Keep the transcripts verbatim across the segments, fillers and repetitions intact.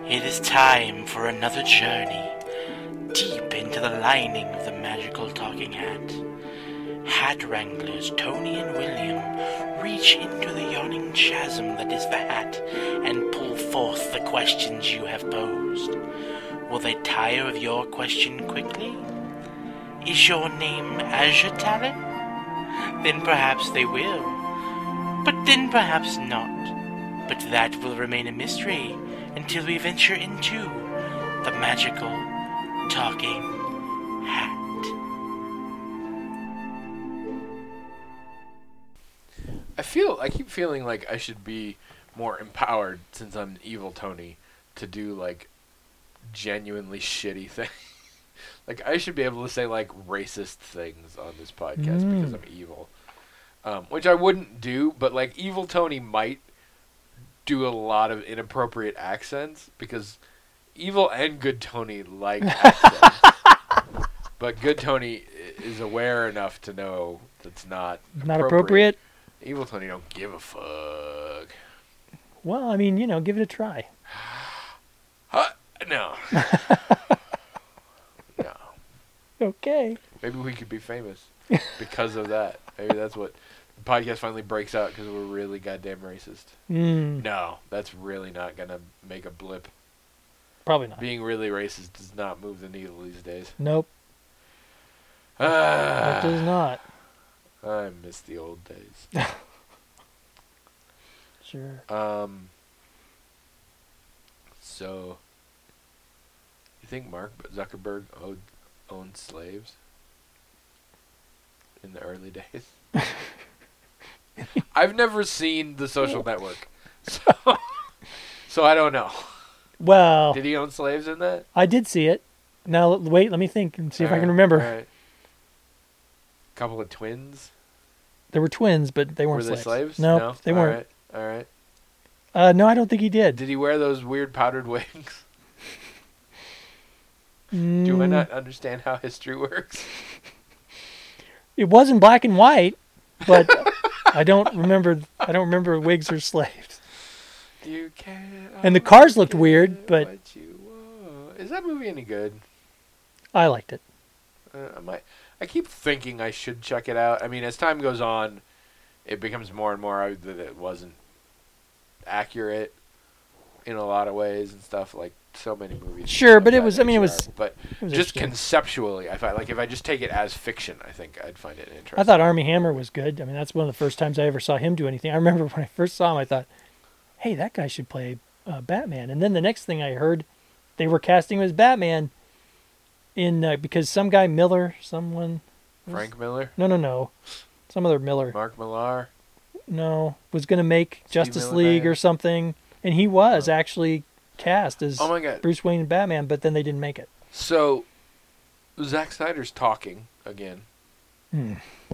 It is time for another journey deep into the lining of the magical talking hat. Hat wranglers Tony and William reach into the yawning chasm that is the hat and pull forth the questions you have posed. Will they tire of your question quickly? Is your name Azure Talon? Then perhaps they will. But then perhaps not. But that will remain a mystery until we venture into the magical talking hat. I feel I keep feeling like I should be more empowered since I'm evil Tony to do like genuinely shitty things. Like I should be able to say like racist things on this podcast mm. because I'm evil. Um, which I wouldn't do, but like evil Tony might do a lot of inappropriate accents because evil and good Tony like accents. But good Tony is aware enough to know that's not not appropriate. Evil Tony don't give a fuck. Well, I mean, you know, give it a try. Huh? No. No. Okay. Maybe we could be famous because of that. Maybe that's what the podcast finally breaks out because we're really goddamn racist. Mm. No, that's really not going to make a blip. Probably not. Being really racist does not move the needle these days. Nope. Ah, it does not. I miss the old days. Sure. Um. So, you think Mark Zuckerberg owed, owned slaves in the early days? I've never seen The Social Network, so so I don't know. Well, did he own slaves in that? I did see it. Now wait, let me think and see all if right, I can remember. All right. Couple of twins. There were twins, but they weren't were slaves. they slaves? No, no? they all weren't. Right. All right. Uh, no, I don't think he did. Did he wear those weird powdered wigs? Mm. Do I not understand how history works? It was in black and white, but I don't remember. I don't remember wigs or slaves. You can't and the cars looked weird, but what you want. Is that movie any good? I liked it. Uh, I might. I keep thinking I should check it out. I mean, as time goes on, it becomes more and more that it wasn't accurate in a lot of ways and stuff. Like so many movies. Sure, but it was. I mean, it was. But it was just conceptually, I find like if I just take it as fiction, I think I'd find it interesting. I thought Armie Hammer was good. I mean, that's one of the first times I ever saw him do anything. I remember when I first saw him, I thought, "Hey, that guy should play uh, Batman." And then the next thing I heard, they were casting him as Batman. In uh, because some guy Miller, someone was, Frank Miller? No, no, no, some other Miller. Mark Millar? No, was going to make Steve Justice Miller League Band? or something, and he was oh. actually cast as oh my God. Bruce Wayne and Batman, but then they didn't make it. So, Zack Snyder's talking again. Hmm.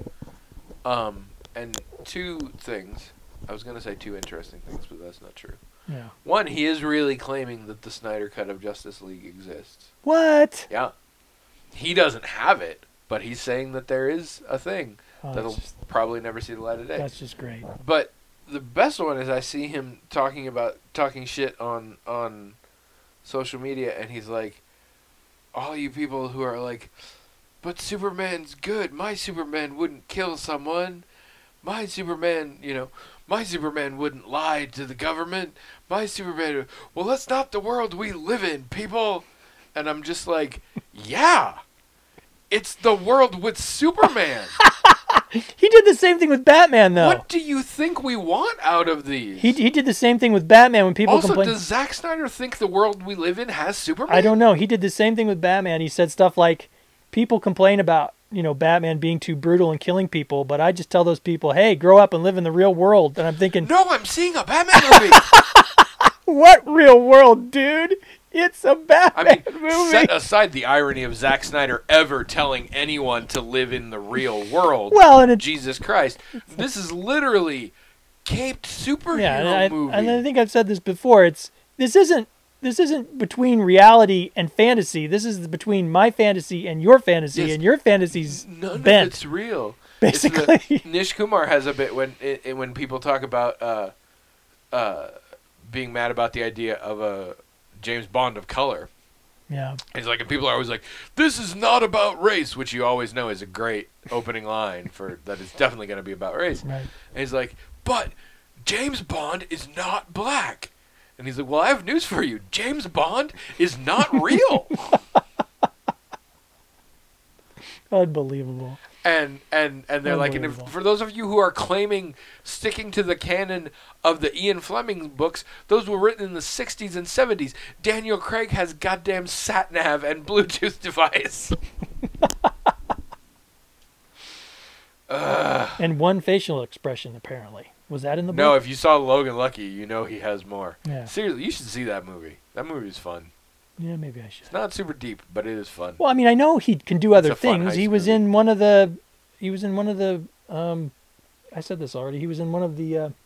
Um, and two things. I was going to say two interesting things, but that's not true. Yeah. One, he is really claiming that the Snyder Cut of Justice League exists. What? Yeah. He doesn't have it, but he's saying that there is a thing Oh, that'll that's just, probably never see the light of day. that's just great. But the best one is I see him talking about talking shit on on social media, and he's like, all you people who are like, but Superman's good. My Superman wouldn't kill someone. My Superman, you know, my Superman wouldn't lie to the government. My Superman, well, that's not the world we live in, people. And I'm just like, yeah, it's the world with Superman. He did the same thing with Batman, though. What do you think we want out of these? He he did the same thing with Batman when people also, complain. does Zack Snyder think the world we live in has Superman? I don't know. He did the same thing with Batman. He said stuff like, people complain about, you know, Batman being too brutal and killing people, but I just tell those people, hey, grow up and live in the real world. And I'm thinking, no, I'm seeing a Batman movie. What real world, dude? It's a Batman I mean, movie. set aside the irony of Zack Snyder ever telling anyone to live in the real world. Well, and it, Jesus Christ, this is literally caped superhero yeah, and I, movie. and I think I've said this before. It's this isn't this isn't between reality and fantasy. This is between my fantasy and your fantasy, Yes. and your fantasy's None bent. of it's real. Basically, It's the, Nish Kumar has a bit when it, when people talk about uh, uh, being mad about the idea of a James Bond of color. Yeah. He's like, and people are always like, "This is not about race," which you always know is a great opening line for that is definitely going to be about race. Right. And he's like, "But James Bond is not black." And he's like, "Well, I have news for you. James Bond is not real." Unbelievable. And and and they're like, and if, for those of you who are claiming sticking to the canon of the Ian Fleming books, those were written in the sixties and seventies. Daniel Craig has goddamn sat nav and Bluetooth device. uh, And one facial expression, apparently. Was that in the book? no, if you saw Logan Lucky, you know he has more. Yeah. Seriously, you should see that movie. That movie is fun. Yeah, maybe I should. It's not super deep, but it is fun. Well, I mean, I know he can do other a fun things. heist He was movie. in one of the. He was in one of the. Um, I said this already. He was in one of the. Uh,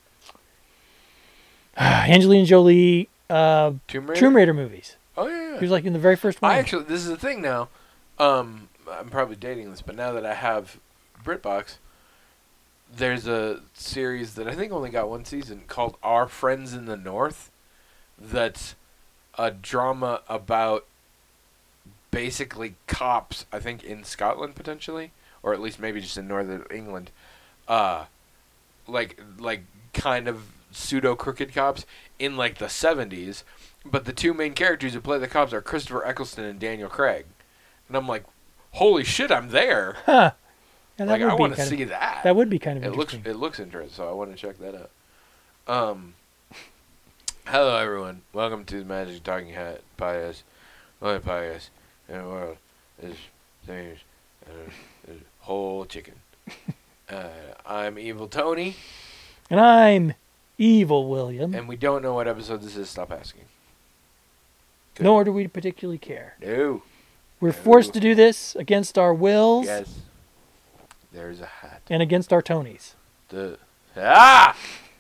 Angelina Jolie uh, Tomb Raider? Tomb Raider movies. Oh yeah. He was like in the very first one. I actually, this is the thing now. Um, I'm probably dating this, but now that I have BritBox, there's a series that I think only got one season called Our Friends in the North. That's a drama about basically cops, I think in Scotland potentially, or at least maybe just in northern England. Uh, like like kind of pseudo crooked cops in like the seventies, but the two main characters who play the cops are Christopher Eccleston and Daniel Craig. And I'm like, holy shit, I'm there. Huh. Yeah, that Like would I be want to kind of- see that. That would be kind of It looks interesting. it looks interesting, so I want to check that out. Um, hello everyone, welcome to the Magic Talking Hat podcast. Only podcast in the world is things uh, is whole chicken. uh, I'm Evil Tony, And I'm Evil William. and we don't know what episode this is. Stop asking. Good. Nor do we particularly care. No. We're No. forced to do this against our wills Yes. There's a hat. and against our Tonys. The ah.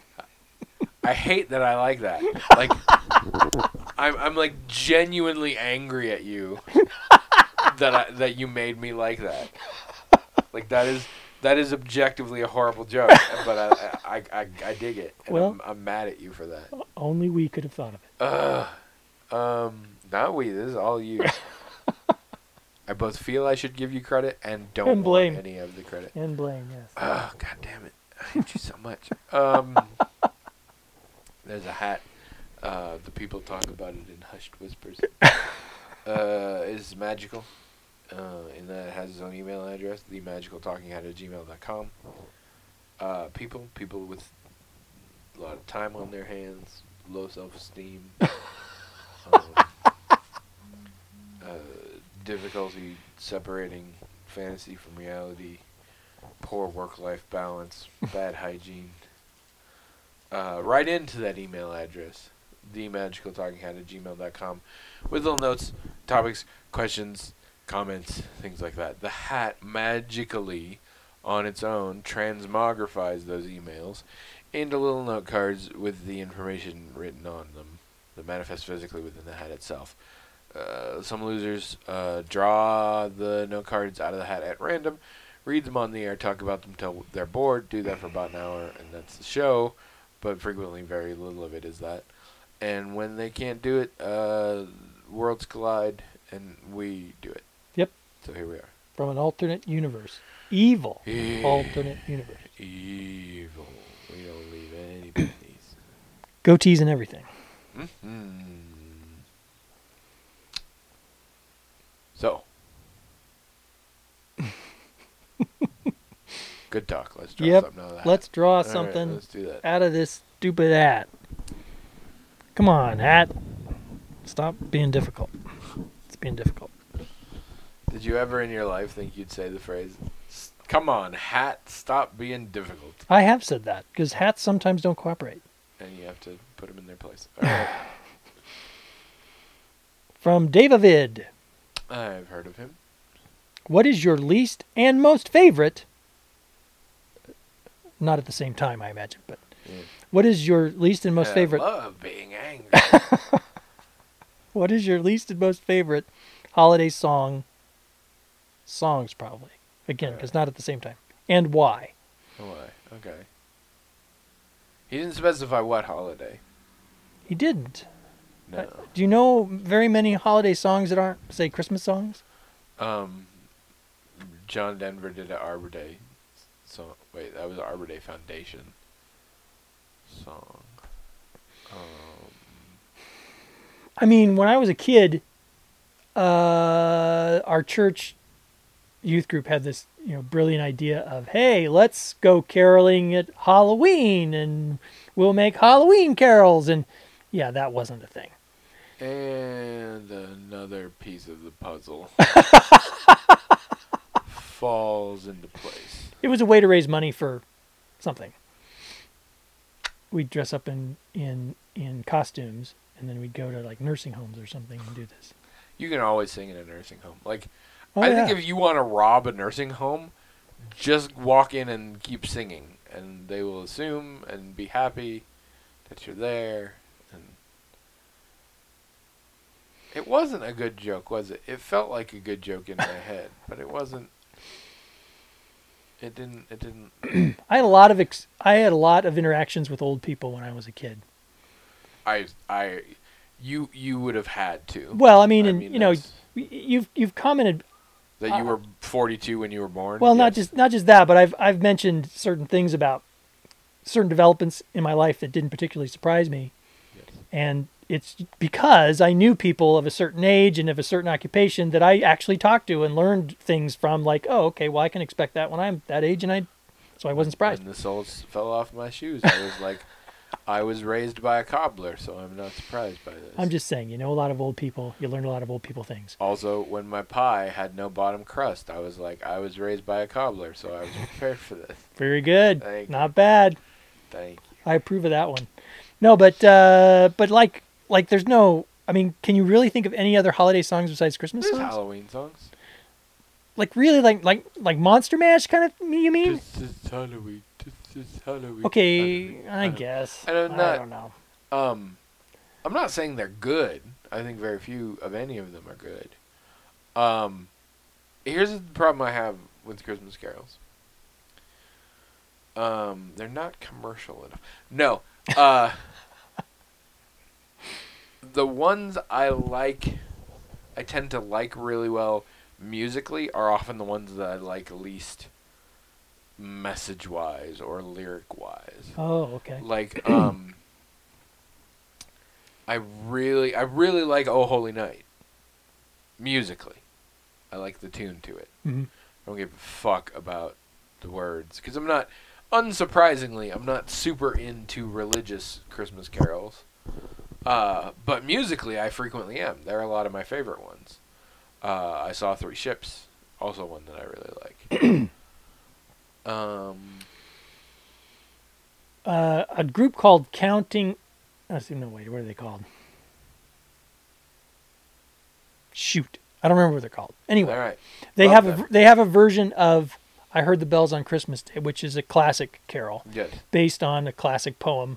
I hate that I like that. Like, I'm I'm like genuinely angry at you that I, that you made me like that. Like that is that is objectively a horrible joke, but I I, I, I dig it. And Well- I'm, I'm mad at you for that. Only we could have thought of it. Uh, um, not we. This is all you. I both feel I should give you credit and don't And blame. want any of the credit. And blame, yes. Oh, God damn it. I hate you so much. Um, there's a hat. Uh, the people talk about it in hushed whispers. Uh, it's magical. Uh, and that it has its own email address, the magical talking hat at gmail dot com. Uh, people, people with a lot of time on their hands, low self-esteem, um, uh, difficulty separating fantasy from reality, poor work-life balance, bad hygiene. Uh, write into that email address, the magical talking hat at gmail dot com, with little notes, topics, questions, comments, things like that. The hat magically, on its own, transmogrifies those emails into little note cards with the information written on them that manifest physically within the hat itself. Uh, some losers uh, draw the note cards out of the hat at random, read them on the air, talk about them till they're bored, do that for about an hour, and that's the show. But frequently, very little of it is that. And when they can't do it, uh, worlds collide, and we do it. Yep. So here we are. From an alternate universe. Evil E- alternate universe. Evil. We don't leave any pennies. Goatees and everything. Mm-hmm. So. Good talk. Let's draw Yep. something out of that. Let's draw All right, something let's do that. out of this stupid hat. Come on, hat. Stop being difficult. It's being difficult. Did you ever in your life think you'd say the phrase, "S- come on, hat, stop being difficult"? I have said that because hats sometimes don't cooperate. And you have to put them in their place. All right. From David, I've heard of him. what is your least and most favorite? Not at the same time, I imagine, but Yeah. what is your least and most I favorite? love being angry. What is your least and most favorite holiday song? Songs, probably. Again, because not at the same time. And why? Why? Okay. He didn't specify what holiday. He didn't. No. Do you know very many holiday songs that aren't, say, Christmas songs? Um, John Denver did an Arbor Day song. Wait, that was Arbor Day Foundation song. Um, I mean, when I was a kid, uh, our church youth group had this, you know, brilliant idea of, hey, let's go caroling at Halloween, and we'll make Halloween carols, and yeah, that wasn't a thing. and another piece of the puzzle falls into place. It was a way to raise money for something. We'd dress up in in in costumes, and then we'd go to like nursing homes or something and do this. You can always sing in a nursing home. Like, Oh, I yeah. think if you want to rob a nursing home, just walk in and keep singing, and they will assume and be happy that you're there. And it wasn't a good joke, was it? It felt like a good joke in my head, but it wasn't. It didn't. It didn't. I had a lot of ex- I had a lot of interactions with old people when I was a kid. I. I. You. You would have had to. Well, I mean, and mean, you know, that's- you've you've commented. that you were forty-two when you were born. Well, not Yes. just not just that, but I've I've mentioned certain things about certain developments in my life that didn't particularly surprise me, Yes. and it's because I knew people of a certain age and of a certain occupation that I actually talked to and learned things from. Like, oh, okay, well, I can expect that when I'm that age, and I, so I wasn't surprised. When the soles fell off my shoes, I was like, I was raised by a cobbler, so I'm not surprised by this. I'm just saying, you know, a lot of old people. You learn a lot of old people things. Also, when my pie had no bottom crust, I was like, I was raised by a cobbler, so I was prepared for this. Very good. Thank you. Not bad. Thank you. I approve of that one. No, but uh, but like like there's no. I mean, can you really think of any other holiday songs besides Christmas There's songs? Halloween songs. Like really, like like like Monster Mash kind of. You mean? This is Halloween. This is Halloween. Okay, Halloween. I guess. I don't I know. don't know. Um, I'm not saying they're good. I think very few of any of them are good. Um, here's the problem I have with Christmas carols. Um, they're not commercial enough. No. Uh, the ones I like, I tend to like really well musically, are often the ones that I like least message-wise or lyric-wise. Oh, okay. Like, um, I really, I really like "Oh Holy Night." Musically, I like the tune to it. hmm I don't give a fuck about the words because I'm not. Unsurprisingly, I'm not super into religious Christmas carols. Uh, but musically, I frequently am. They're a lot of my favorite ones. Uh, I Saw Three Ships, also one that I really like. um. Uh, a group called Counting. Oh, no, wait. What are they called? Shoot, I don't remember what they're called. Anyway, All right. they Love have a, them. they have a version of "I Heard the Bells on Christmas Day," which is a classic carol Good. based on a classic poem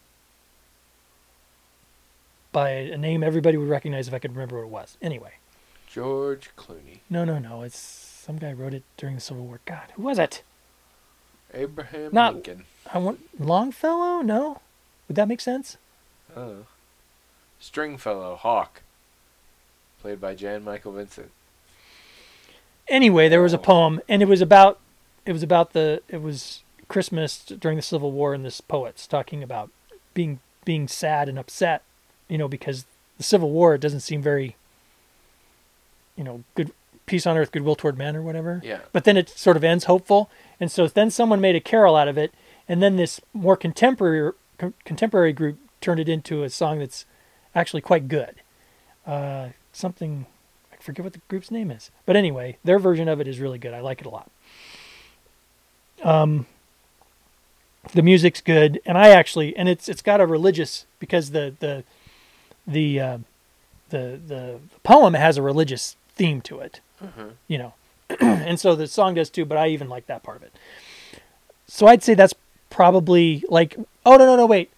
by a name everybody would recognize if I could remember what it was. Anyway, George Clooney. no, no, no. It's some guy wrote it during the Civil War. God, who was it? Abraham Not- Lincoln. I want Longfellow. No, would that make sense? Oh. Stringfellow, Hawk. Played by Jan Michael Vincent. Anyway, there was a Oh. poem, and it was about it was about the it was Christmas during the Civil War, and this poet's talking about being being sad and upset, you know, because the Civil War it doesn't seem very, you know, good peace on earth, goodwill toward men, or whatever. Yeah. But then it sort of ends hopeful, and so then someone made a carol out of it, and then this more contemporary co- contemporary group turned it into a song that's actually quite good. Uh, something. I forget what the group's name is. But anyway, their version of it is really good. I like it a lot. Um, the music's good, and I actually, and it's it's got a religious because the the the uh, the the poem has a religious theme to it, Mhm. you know, and so the song does too. But I even like that part of it. So I'd say that's probably like, oh no no no wait,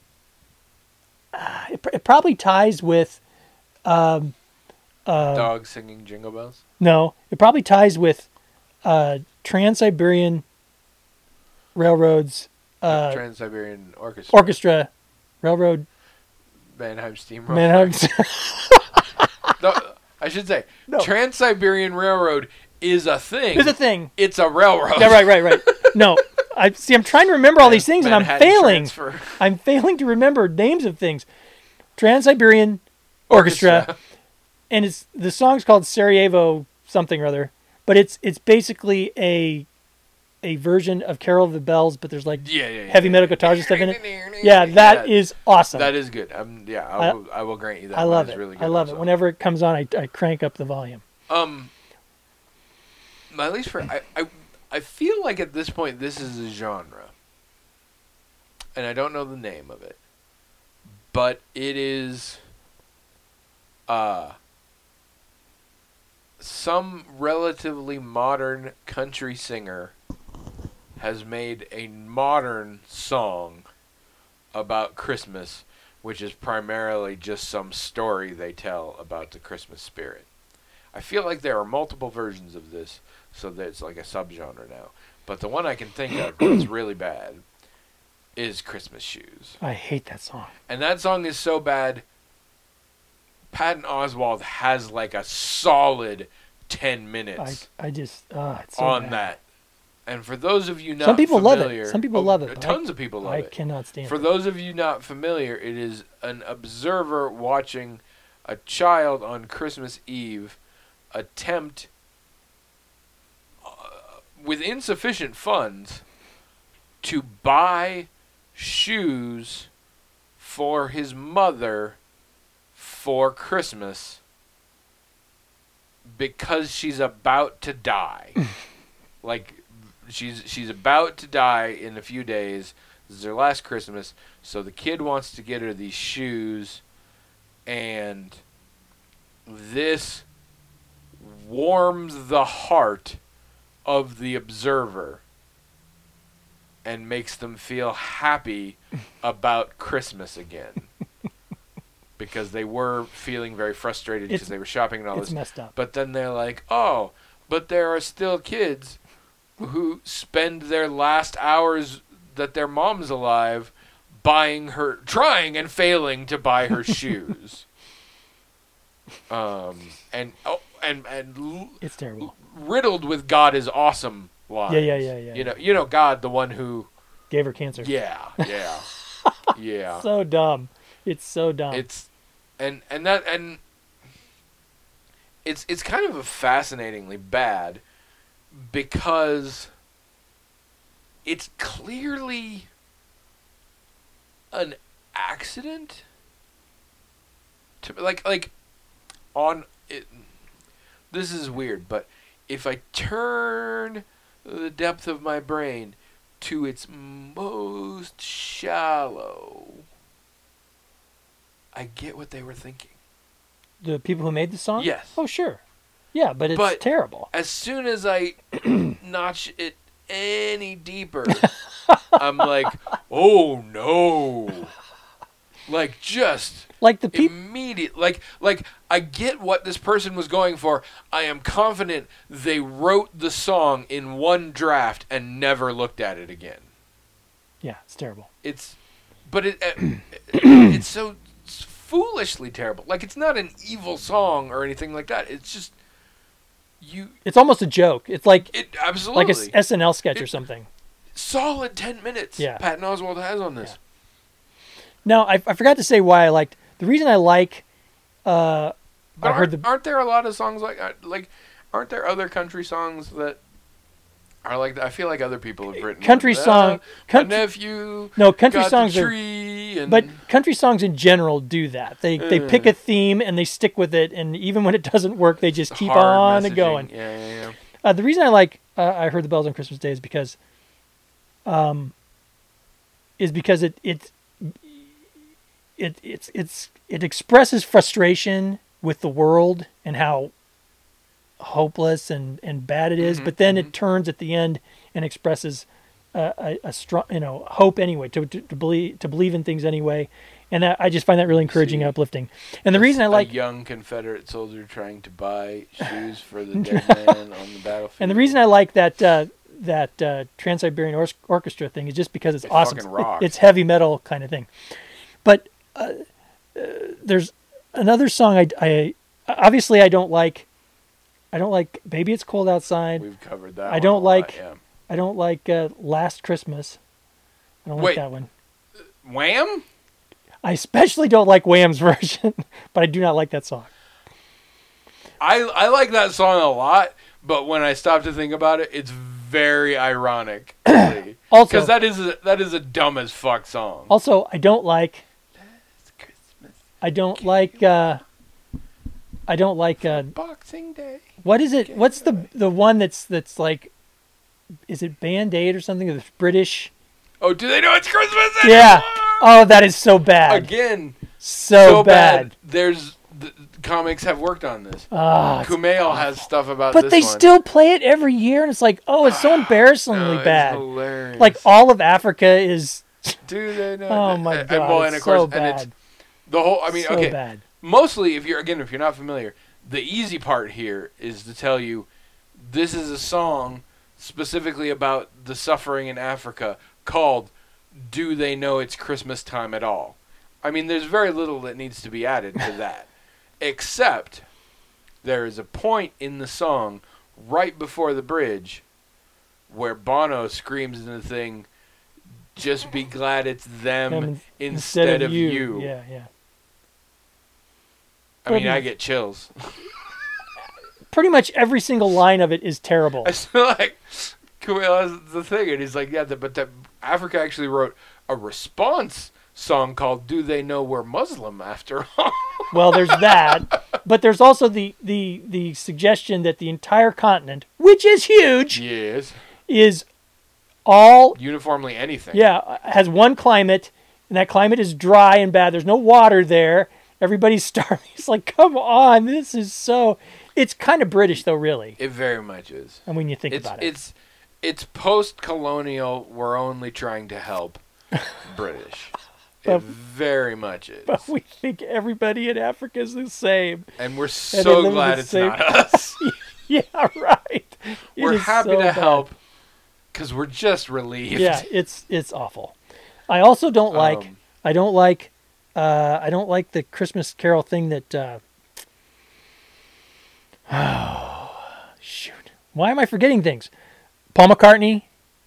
uh, it, it probably ties with. Um, uh, Dog singing Jingle Bells. No, it probably ties with uh, Trans-Siberian Railroad's uh, Trans-Siberian Orchestra. Orchestra, Railroad Mannheim Steamroller. Mannheim. No, I should say, No. Trans-Siberian Railroad is a thing. There's a thing. It's a railroad. Yeah, right, right, right. No, I see. I'm trying to remember all these things, and I'm Manhattan failing. Transfer. I'm failing to remember names of things. Trans-Siberian Orchestra, Orchestra. and it's the song's called Sarajevo something or other, but it's it's basically a a version of Carol of the Bells, but there's like Yeah, yeah, yeah. heavy metal guitars and stuff in it. Yeah, that Yeah, is awesome. That is good. Um, yeah, I, I- will, I will grant you that. I one love is it. Really good I love it. also. Whenever it comes on, I, I crank up the volume. Um, at least for I, I, I feel like at this point this is a genre, and I don't know the name of it, but it is, uh, some relatively modern country singer has made a modern song about Christmas, which is primarily just some story they tell about the Christmas spirit. I feel like there are multiple versions of this, so that it's like a subgenre now. But the one I can think of that's really bad is Christmas Shoes. I hate that song. And that song is so bad, Patton Oswalt has like a solid ten I minutes I just uh, it's so on bad. that. And for those of you not Some people love it. familiar, Some people oh, love it, but Tons I- of people love I it. cannot stand For it. those of you not familiar, it is an observer watching a child on Christmas Eve attempt, uh, with insufficient funds, to buy shoes for his mother for Christmas because she's about to die. Like, she's she's about to die in a few days. This is her last Christmas, so the kid wants to get her these shoes, and this warms the heart of the observer and makes them feel happy about Christmas again. Because they were feeling very frustrated because It's- they were shopping and all It's this. messed up. But then they're like, oh, but there are still kids who spend their last hours that their mom's alive buying her, trying and failing to buy her shoes. Um, and, oh, and, and l- It's terrible. riddled with God is awesome lines. Yeah, yeah, yeah, yeah, You know, you know God, the one who, Gave her cancer. yeah, yeah, yeah. So dumb. It's so dumb. It's and and that and it's it's kind of a fascinatingly bad because it's clearly an accident to like like on it. This is weird, but if I turn the depth of my brain to its most shallow, I get what they were thinking. the people who made the song? Yes. Oh, sure. Yeah, but it's But- terrible. As soon as I notch it any deeper, I'm like, oh no. Like just Like the people. immediate like like I get what this person was going for. I am confident they wrote the song in one draft and never looked at it again. Yeah, it's terrible. It's but it, it it's so foolishly terrible. Like it's not an evil song or anything like that. It's just you It's almost a joke. It's like it absolutely like a s- S N L sketch or It- something. solid ten minutes. Yeah. Patton Oswalt has on this. No, I, I forgot to say why I liked. The reason I like. Uh, But I heard aren't, the. aren't there a lot of songs like uh, like aren't there other country songs that are like that? I feel like other people have written Country one. song- Uh, country- my nephew. No, country got songs the are. tree and But country songs in general do that. They they pick Uh. a theme and they stick with it, and even when it doesn't work, they just keep hard on messaging. going. Yeah, yeah, yeah. Uh, the reason I like uh, I Heard the Bells on Christmas Day is because, um, is because it it it it's it's it expresses frustration with the world and how hopeless and, and bad it is, Mhm, but then mhm. it turns at the end and expresses a, a, a strong you know hope anyway to, to to believe to believe in things anyway, and that, I just find that really encouraging See, and uplifting. And the reason I A like young Confederate soldier trying to buy shoes for the dead man on the battlefield. And the reason I like that uh, that uh, Trans-Siberian or- Orchestra thing is just because it's It awesome. fucking rocks. It- it's heavy metal kind of thing. But uh, uh, there's another song I, I obviously I don't like. I don't like Baby It's Cold Outside. We've covered that. I one don't a like- Lot, yeah. I don't like uh, Last Christmas. I don't Wait. like that one. Wham? I especially don't like Wham's version, but I do not like that song. I I like that song a lot, but when I stop to think about it, it's very ironic. Also, Because that is a, that is a dumb as fuck song. also I don't like. It's Christmas, I don't like. Uh, I don't like. Uh, Boxing Day. what is it? What's the the one that's that's like? Is it Band Aid or something? The British. Oh, do they know it's Christmas? Yeah. anymore? Oh, that is so bad. Again, so, so bad. bad. There's the, comics have worked on this. Ah, it's- Kumail has stuff about but this they one. still play it every year, and it's like, oh, it's so embarrassingly No, it's bad. hilarious. Like all of Africa is. do they know? Oh my and, god, and, well, and it's of course, so and bad. it's the whole. I mean, so okay. bad. Mostly, if you're again, if you're not familiar, the easy part here is to tell you this is a song specifically about the suffering in Africa called "Do They Know It's Christmas Time at All?" I mean, there's very little that needs to be added to that, except there is a point in the song right before the bridge where Bono screams in the thing, "Just be glad it's them Them instead, of you." Yeah, yeah. I mean, But- I get chills. Pretty much every single line of it is terrible. I feel like Kumail has the thing, and he's like, yeah, the, but the, Africa actually wrote a response song called "Do They Know We're Muslim?" After all. Well, there's that, but there's also the, the the suggestion that the entire continent, which is huge, Yes. is all Uniformly anything. yeah has one climate, and that climate is dry and bad. There's no water there. Everybody's starving. It's like, come on, this is so. It's kind of British though, really. It very much is. And when you think It's about it, it's it's post-colonial. We're only trying to help British. It But- very much is. but we think everybody in Africa is the same. And we're they so live in glad the it's same- not us. Yeah, right. It We're is happy so to bad. help because we're just relieved. Yeah, it's it's awful. I also don't like. Um, I don't like. Uh, I don't like the Christmas Carol thing that. Uh, oh, shoot! Why am I forgetting things? Paul McCartney,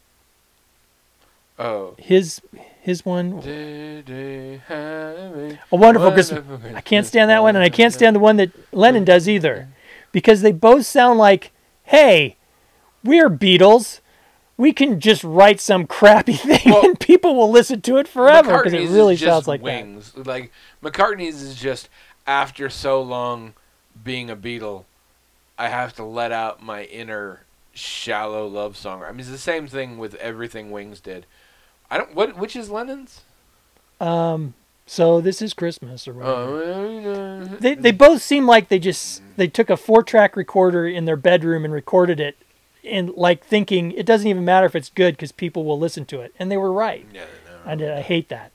Oh. his his one, Did they have a A Wonderful Christmas. I can't stand that one, and I can't stand the one that Lennon does either, because they both sound like, "Hey, we're Beatles. We can just write some crappy thing, Well, and people will listen to it forever because it McCartney's really is just sounds like that." wings. Like McCartney's is just after so long being a Beatle, I have to let out my inner shallow love song. I mean, it's the same thing with everything Wings did. I don't. What? Which is Lennon's? Um, so this is Christmas or whatever. Oh, They they both seem like they just they took a four track recorder in their bedroom and recorded it, and like thinking it doesn't even matter if it's good because people will listen to it, and they were right. yeah, no. I did. I hate that.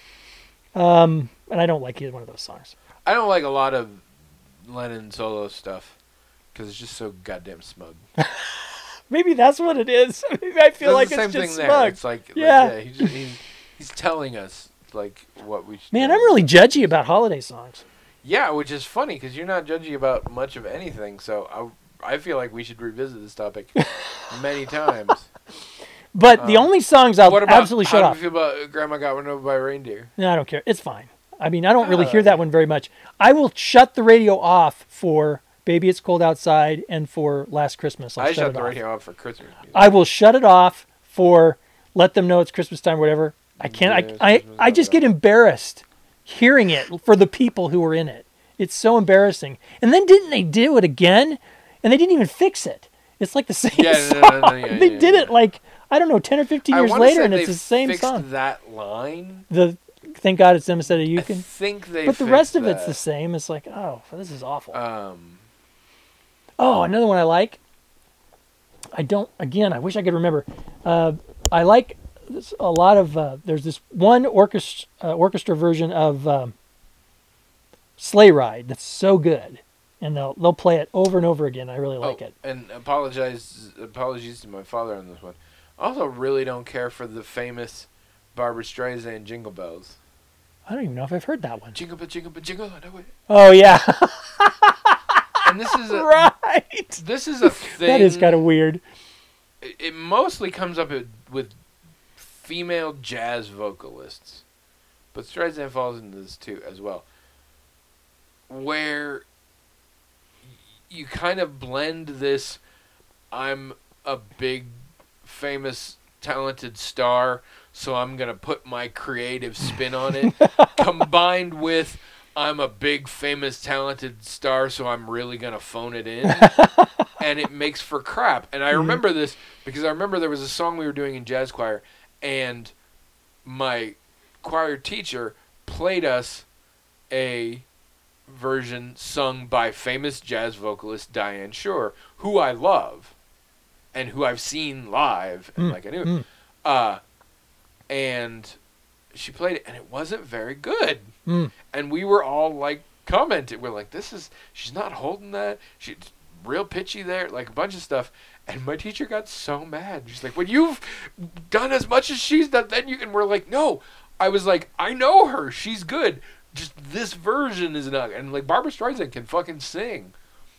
Um, and I don't like either one of those songs. I don't like a lot of Lennon solo stuff because it's just so goddamn smug. Maybe that's what it is. Maybe I feel Does like the same it's just thing there. smug. It's like, like Yeah. yeah, he's, just, he's he's telling us like what we should. Man, do. I'm really judgy about holiday songs. Yeah, which is funny because you're not judgy about much of anything. So I, I feel like we should revisit this topic many times. But the Um, only songs I'll what about absolutely how shut do off. you feel about Grandma Got Run Over by a Reindeer? No, I don't care. It's fine. I mean, I don't really Uh, hear that one very much. I will shut the radio off for Baby It's Cold Outside and for Last Christmas. I'll I shut shut it the off. radio off for Christmas music. I will shut it off for Let Them Know It's Christmas Time, whatever. I can't. Yeah, I, I, Christmas I just time. get embarrassed hearing it for the people who were in it. It's so embarrassing. And then didn't they do it again? And they didn't even fix it. It's like the same Yeah, no, song. no, no, no, yeah, they yeah, did yeah. it like, I don't know, ten or fifteen I years wanna later, say and it's they the same fixed song. that line. The Thank God It's Them Instead of You I Can. think they. But the rest of fixed it's the same. It's like, oh, this is awful. that. Um. Oh, another one I like. I don't. Again, I wish I could remember. Uh, I like this, a lot of. Uh, there's this one orchestra uh, orchestra version of um, Sleigh Ride that's so good, and they'll they'll play it over and over again. I really like oh, it. And apologize, apologies to my father on this one. I also really don't care for the famous Barbra Streisand Jingle Bells. I don't even know if I've heard that one. Jingle bell, jingle bell, jingle all the way. Oh yeah, And this is a right. this is a thing. That is kind of weird. It, it mostly comes up with, with female jazz vocalists, but Streisand falls into this too as well, where you kind of blend this. I'm a big, famous, talented star, so I'm gonna put my creative spin on it, combined with I'm a big, famous, talented star, so I'm really going to phone it in. And it makes for crap. And I remember this because I remember there was a song we were doing in jazz choir, and my choir teacher played us a version sung by famous jazz vocalist Diane Shore, who I love and who I've seen live. And Mm, like I knew. mm. Uh, and she played it, and it wasn't very good. Mm. And we were all like commenting. We're like, this is, she's not holding that. She's real pitchy there, like a bunch of stuff. And my teacher got so mad. She's like, when you've done as much as she's done, then you can. We're like, no. I was like, I know her. She's good. Just this version is not. And like Barbra Streisand can fucking sing.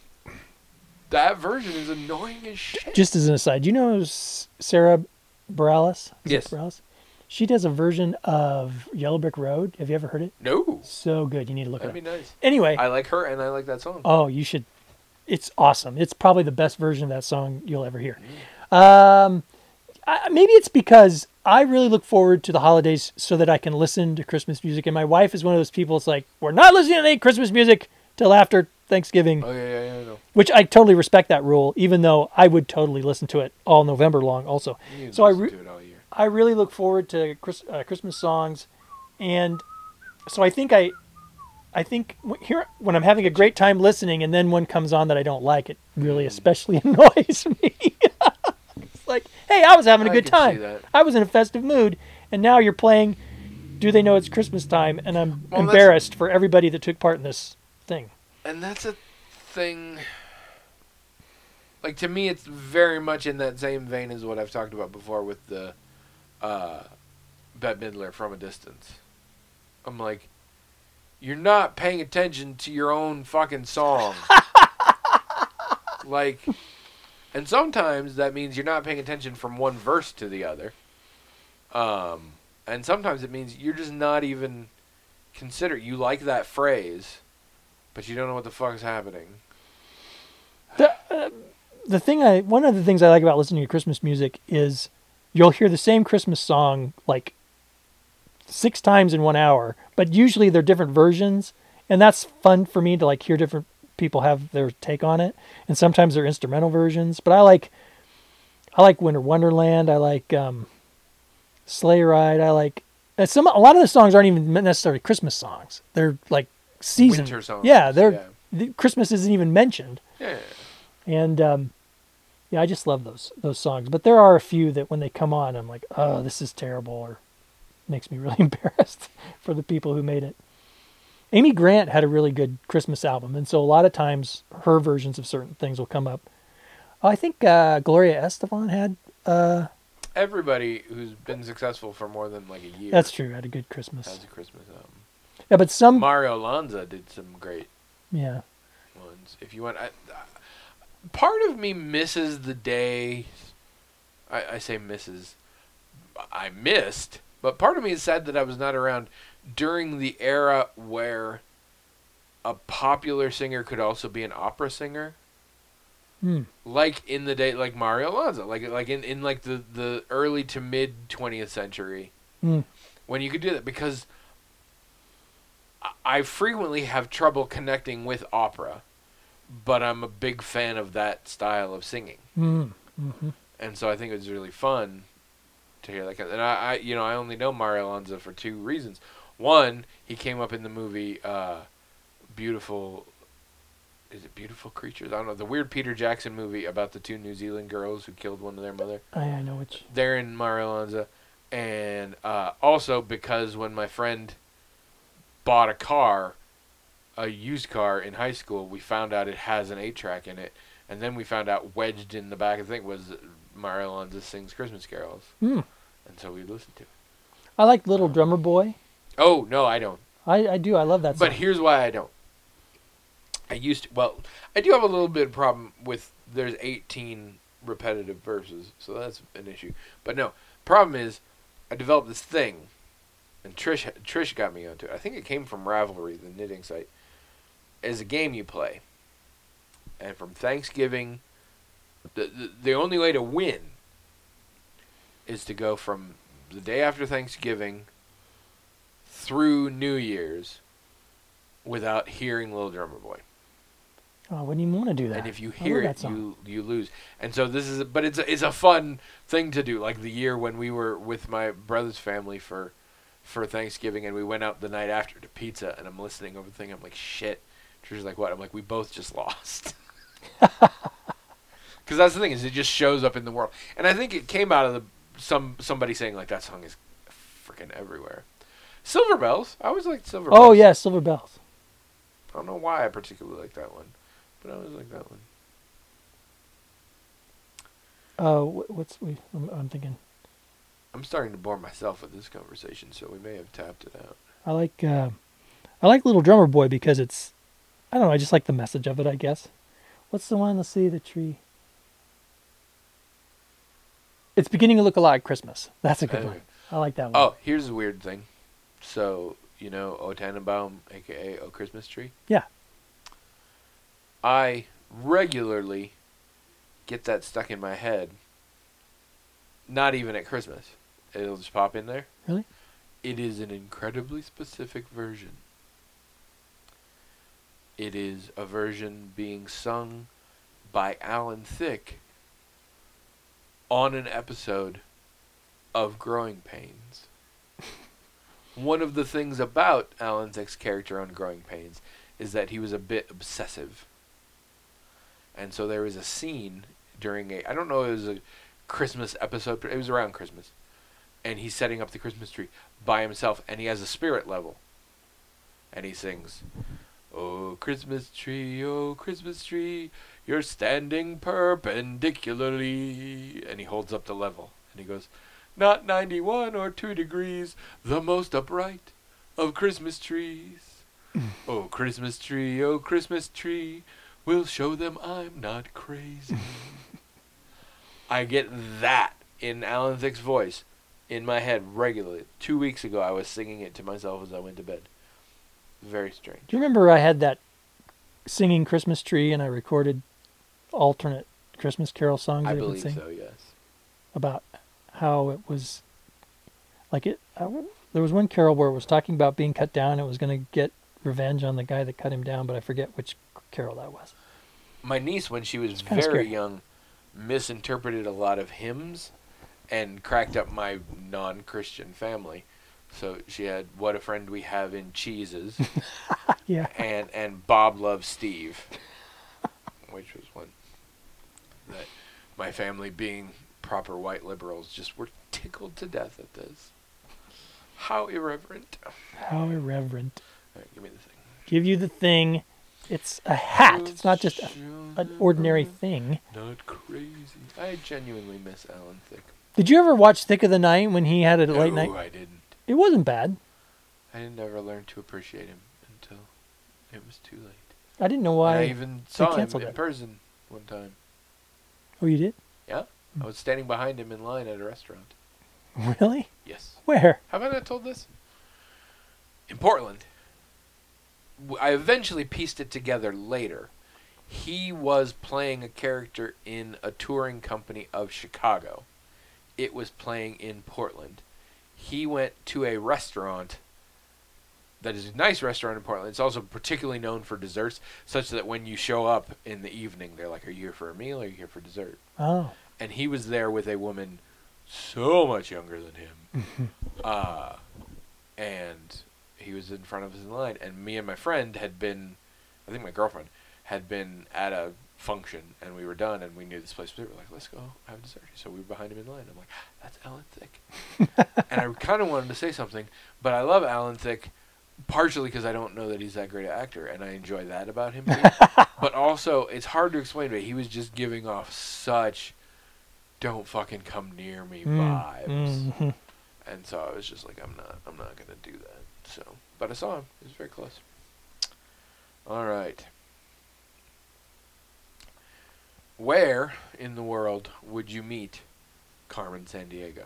That version is annoying as shit. Just as an aside, do you know S- Sarah Bareilles? Is it Yes. Bareilles? She does a version of Yellow Brick Road. Have you ever heard it? No. So good. You need to look That'd it be up. nice. Anyway. I like her and I like that song. Oh, you should. It's awesome. It's probably the best version of that song you'll ever hear. Um, I, maybe it's because I really look forward to the holidays so that I can listen to Christmas music. And my wife is one of those people. It's like, we're not listening to any Christmas music till after Thanksgiving, Oh, yeah, yeah, yeah, I know. which I totally respect that rule, even though I would totally listen to it all November long also. You can So I listen re- to it all year. I really look forward to Chris, uh, Christmas songs, and so I think I, I think w- here when I'm having a great time listening, and then one comes on that I don't like, it really especially annoys me. It's like, hey, I was having a I good can see time. that. I was in a festive mood, and now you're playing. Do they know it's Christmas time? And I'm Well, that's- embarrassed for everybody that took part in this thing. And that's a thing. Like, to me, it's very much in that same vein as what I've talked about before with the uh, Bette Midler From a Distance. I'm like, you're not paying attention to your own fucking song. Like, and sometimes that means you're not paying attention from one verse to the other. Um, and sometimes it means you're just not even consider. You like that phrase, but you don't know what the fuck is happening. The, uh, the thing I one of the things I like about listening to Christmas music is you'll hear the same Christmas song like six times in one hour, but usually they're different versions, and that's fun for me to like hear different people have their take on it. And sometimes they're instrumental versions, but I like I like Winter Wonderland. I like um, Sleigh Ride. I like uh, some. A lot of the songs aren't even necessarily Christmas songs. They're like season Winter songs, Yeah, they're yeah. The, Christmas isn't even mentioned. Yeah. And um, yeah, I just love those those songs. But there are a few that when they come on, I'm like, oh, this is terrible, or makes me really embarrassed for the people who made it. Amy Grant had a really good Christmas album, and so a lot of times her versions of certain things will come up. Oh, I think uh, Gloria Estefan had. Uh, Everybody who's been successful for more than like a year that's true. Had a good Christmas. has a Christmas album. Yeah, but some. Mario Lanza did some great Yeah. ones. If you want, I, I, part of me misses the day. I, I say misses. I missed, but part of me is sad that I was not around during the era where a popular singer could also be an opera singer. Hmm. Like in the day, like Mario Lanza, like like in, in like the, the early to mid twentieth century, Hmm. when you could do that, because I, I frequently have trouble connecting with opera, but I'm a big fan of that style of singing, Hmm. Mm-hmm. and so I think it was really fun to hear that. And I, I you know, I only know Mario Lanza for two reasons. One, he came up in the movie uh, Beautiful. Is it Beautiful Creatures? I don't know. The weird Peter Jackson movie about the two New Zealand girls who killed one of their mother. I, I know which. They're in Mario Lanza. And uh, also because when my friend bought a car, a used car in high school, we found out it has an eight track in it. And then we found out wedged in the back of the thing was Mario Lanza Sings Christmas Carols. Hmm. And so we listened to it. I like Little Drummer Boy. Oh no, I don't. I, I do. I love that song. But here's why I don't. I used to. Well, I do have a little bit of problem with there's eighteen repetitive verses, so that's an issue. But no, problem is, I developed this thing, and Trish Trish got me onto it. I think it came from Ravelry, the knitting site. As a game you play, and from Thanksgiving, the the, the only way to win is to go from the day after Thanksgiving through New Year's without hearing Little Drummer Boy. Oh, I wouldn't even want to do that. And if you I hear love it, that song. you you lose. And so this is, but it's a, it's a fun thing to do. Like the year when we were with my brother's family for for Thanksgiving, and we went out the night after to pizza, and I'm listening over the thing. I'm like, shit. Trisha's like, what? I'm like, we both just lost. Because that's the thing, is it just shows up in the world. And I think it came out of the some somebody saying like that song is freaking everywhere. Silver Bells. I always liked Silver Bells. Oh yeah, Silver Bells. I don't know why I particularly like that one, but I always like that one. Uh, wh- what's we? I'm, I'm thinking. I'm starting to bore myself with this conversation, so we may have tapped it out. I like. Uh, I like Little Drummer Boy because it's. I don't know. I just like the message of it. I guess. What's the one? Let's see. The tree. It's beginning to look a lot like Christmas. That's a good Anyway. one. I like that one. Oh, here's a weird thing. So, you know O Tannenbaum, a k a. O Christmas Tree? Yeah. I regularly get that stuck in my head. Not even at Christmas. It'll just pop in there. Really? It is an incredibly specific version. It is a version being sung by Alan Thicke on an episode of Growing Pains. One of the things about Alan Thicke's character on Growing Pains is that he was a bit obsessive. And so there was a scene during a, I don't know if it was a Christmas episode, but it was around Christmas. And he's setting up the Christmas tree by himself, and he has a spirit level. And he sings, "Oh, Christmas tree, oh, Christmas tree, you're standing perpendicularly." And he holds up the level, and he goes, "Not ninety-one or two degrees, the most upright of Christmas trees. Oh, Christmas tree, oh, Christmas tree, we'll show them I'm not crazy." I get that in Alan Thicke's voice in my head regularly. Two weeks ago, I was singing it to myself as I went to bed. Very strange. Do you remember I had that singing Christmas tree and I recorded alternate Christmas carol songs I that I would believe sing so, yes. about how it was like it. I, w- there was one carol where it was talking about being cut down. It was going to get revenge on the guy that cut him down, but I forget which carol that was. My niece, when she was kinda very scary. young, misinterpreted a lot of hymns and cracked up my non-Christian family. So she had "What a Friend We Have in Cheeses" Yeah. and and "Bob Loves Steve," which was one that my family, being proper white liberals, just were tickled to death at this. How irreverent. How irreverent. All right, give me the thing. Give you the thing. It's a hat. It's not just a, an ordinary thing. Not crazy. I genuinely miss Alan Thicke. Did you ever watch Thick of the Night when he had it at late night? No, I didn't. It wasn't bad. I didn't ever learn to appreciate him until it was too late. I didn't know And why. I even saw him canceled in it. person one time. Oh, you did? Yeah? I was standing behind him in line at a restaurant. Really? Yes. Where? Have I not told this? In Portland. W- I eventually pieced it together later. He was playing a character in a touring company of Chicago. It was playing in Portland. He went to a restaurant that is a nice restaurant in Portland. It's also particularly known for desserts, such that when you show up in the evening, they're like, "Are you here for a meal or are you here for dessert?" Oh. And he was there with a woman so much younger than him. uh, and he was in front of us in line. And me and my friend had been, I think my girlfriend, had been at a function. And we were done and we knew this place. We were like, "Let's go have dessert." So we were behind him in line. I'm like, "That's Alan Thicke." And I kind of wanted to say something. But I love Alan Thicke partially because I don't know that he's that great an actor. And I enjoy that about him too. But also, it's hard to explain, but he was just giving off such "don't fucking come near me" Mm, vibes. mhm. And so I was just like, I'm not I'm not gonna do that. So, but I saw him. He was very close. All right. Where in the world would you meet Carmen Sandiego?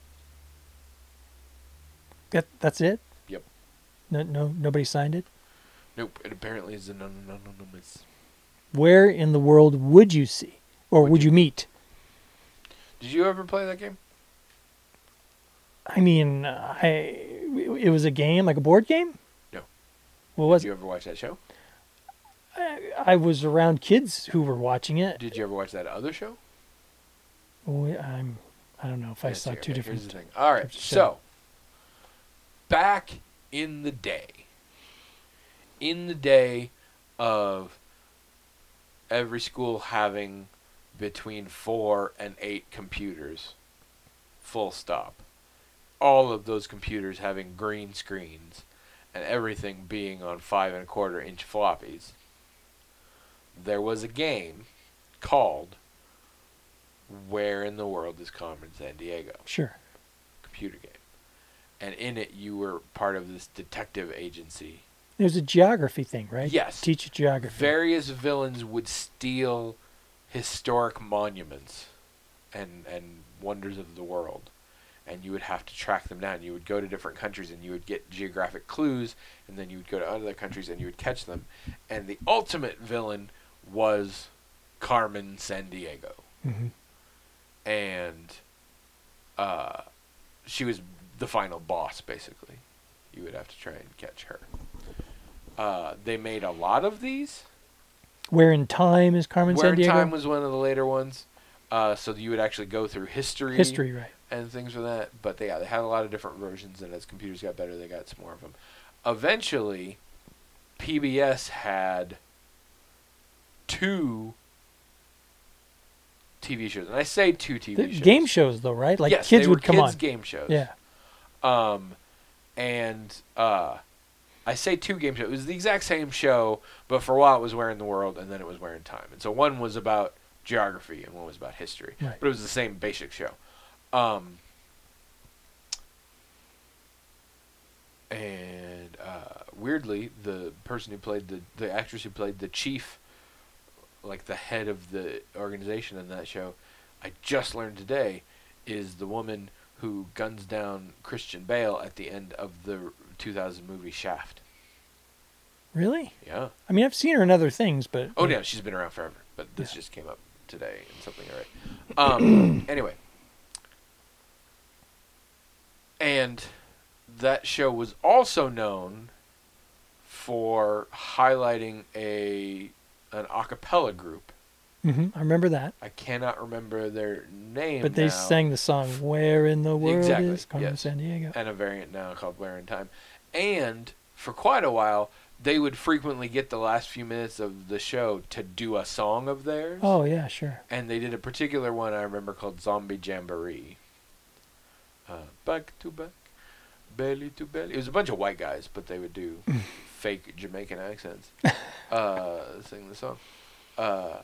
That, that's it? Yep. No, no, nobody signed it? Nope. It apparently is an anonymous. Where in the world would you see? Or would, Would you you- meet? Did you ever play that game? I mean, I it was a game, like a board game? No. What was Did you it? ever watch that show? I, I was around kids who were watching it. Did you ever watch that other show? We- I'm, I don't know if I Yeah, saw okay, two okay, different. Here's the thing. All right. types of show. So, back in the day, in the day of every school having between four and eight computers, full stop. All of those computers having green screens and everything being on five and a quarter inch floppies. There was a game called Where in the World is Carmen Sandiego? Sure. Computer game. And in it you were part of this detective agency. It was a geography thing, right? Yes. Teach you geography. Various villains would steal historic monuments and and wonders of the world, and you would have to track them down. You would go to different countries and you would get geographic clues, and then you would go to other countries and you would catch them. And the ultimate villain was Carmen Sandiego. hmm And uh, she was the final boss, basically. You would have to try and catch her. Uh, they made a lot of these. Where in Time is Carmen Where in Sandiego? Time was one of the later ones. Uh, so you would actually go through history, History, right. and things for that. But they, yeah, they had a lot of different versions, and as computers got better, they got some more of them. Eventually, P B S had two T V shows, and I say two T V The shows. game shows, though, right? Like yes, kids they were would come kids on. game shows. Yeah. Um, and uh, I say two game shows. It was the exact same show, but for a while it was Where in the World, and then it was Where in Time. And so one was about geography, and one was about history. Right. But it was the same basic show. Um, and uh, weirdly, the person who played the the actress who played the chief, like the head of the organization in that show, I just learned today, is the woman who guns down Christian Bale at the end of the two thousand movie Shaft. Really? Yeah. I mean, I've seen her in other things, but... Oh, yeah, she's been around forever, but this Yeah. just came up today and something I read. Um, anyway. And that show was also known for highlighting a an a cappella group. hmm I remember that. I cannot remember their name But they now. sang the song, Where in the World Exactly, is Carmen yes. Sandiego? And a variant now called Where in Time. And for quite a while, they would frequently get the last few minutes of the show to do a song of theirs. Oh, yeah, sure. And they did a particular one I remember called Zombie Jamboree. Uh, back to back, belly to belly. It was a bunch of white guys, but they would do fake Jamaican accents. Uh, sing the song. Uh,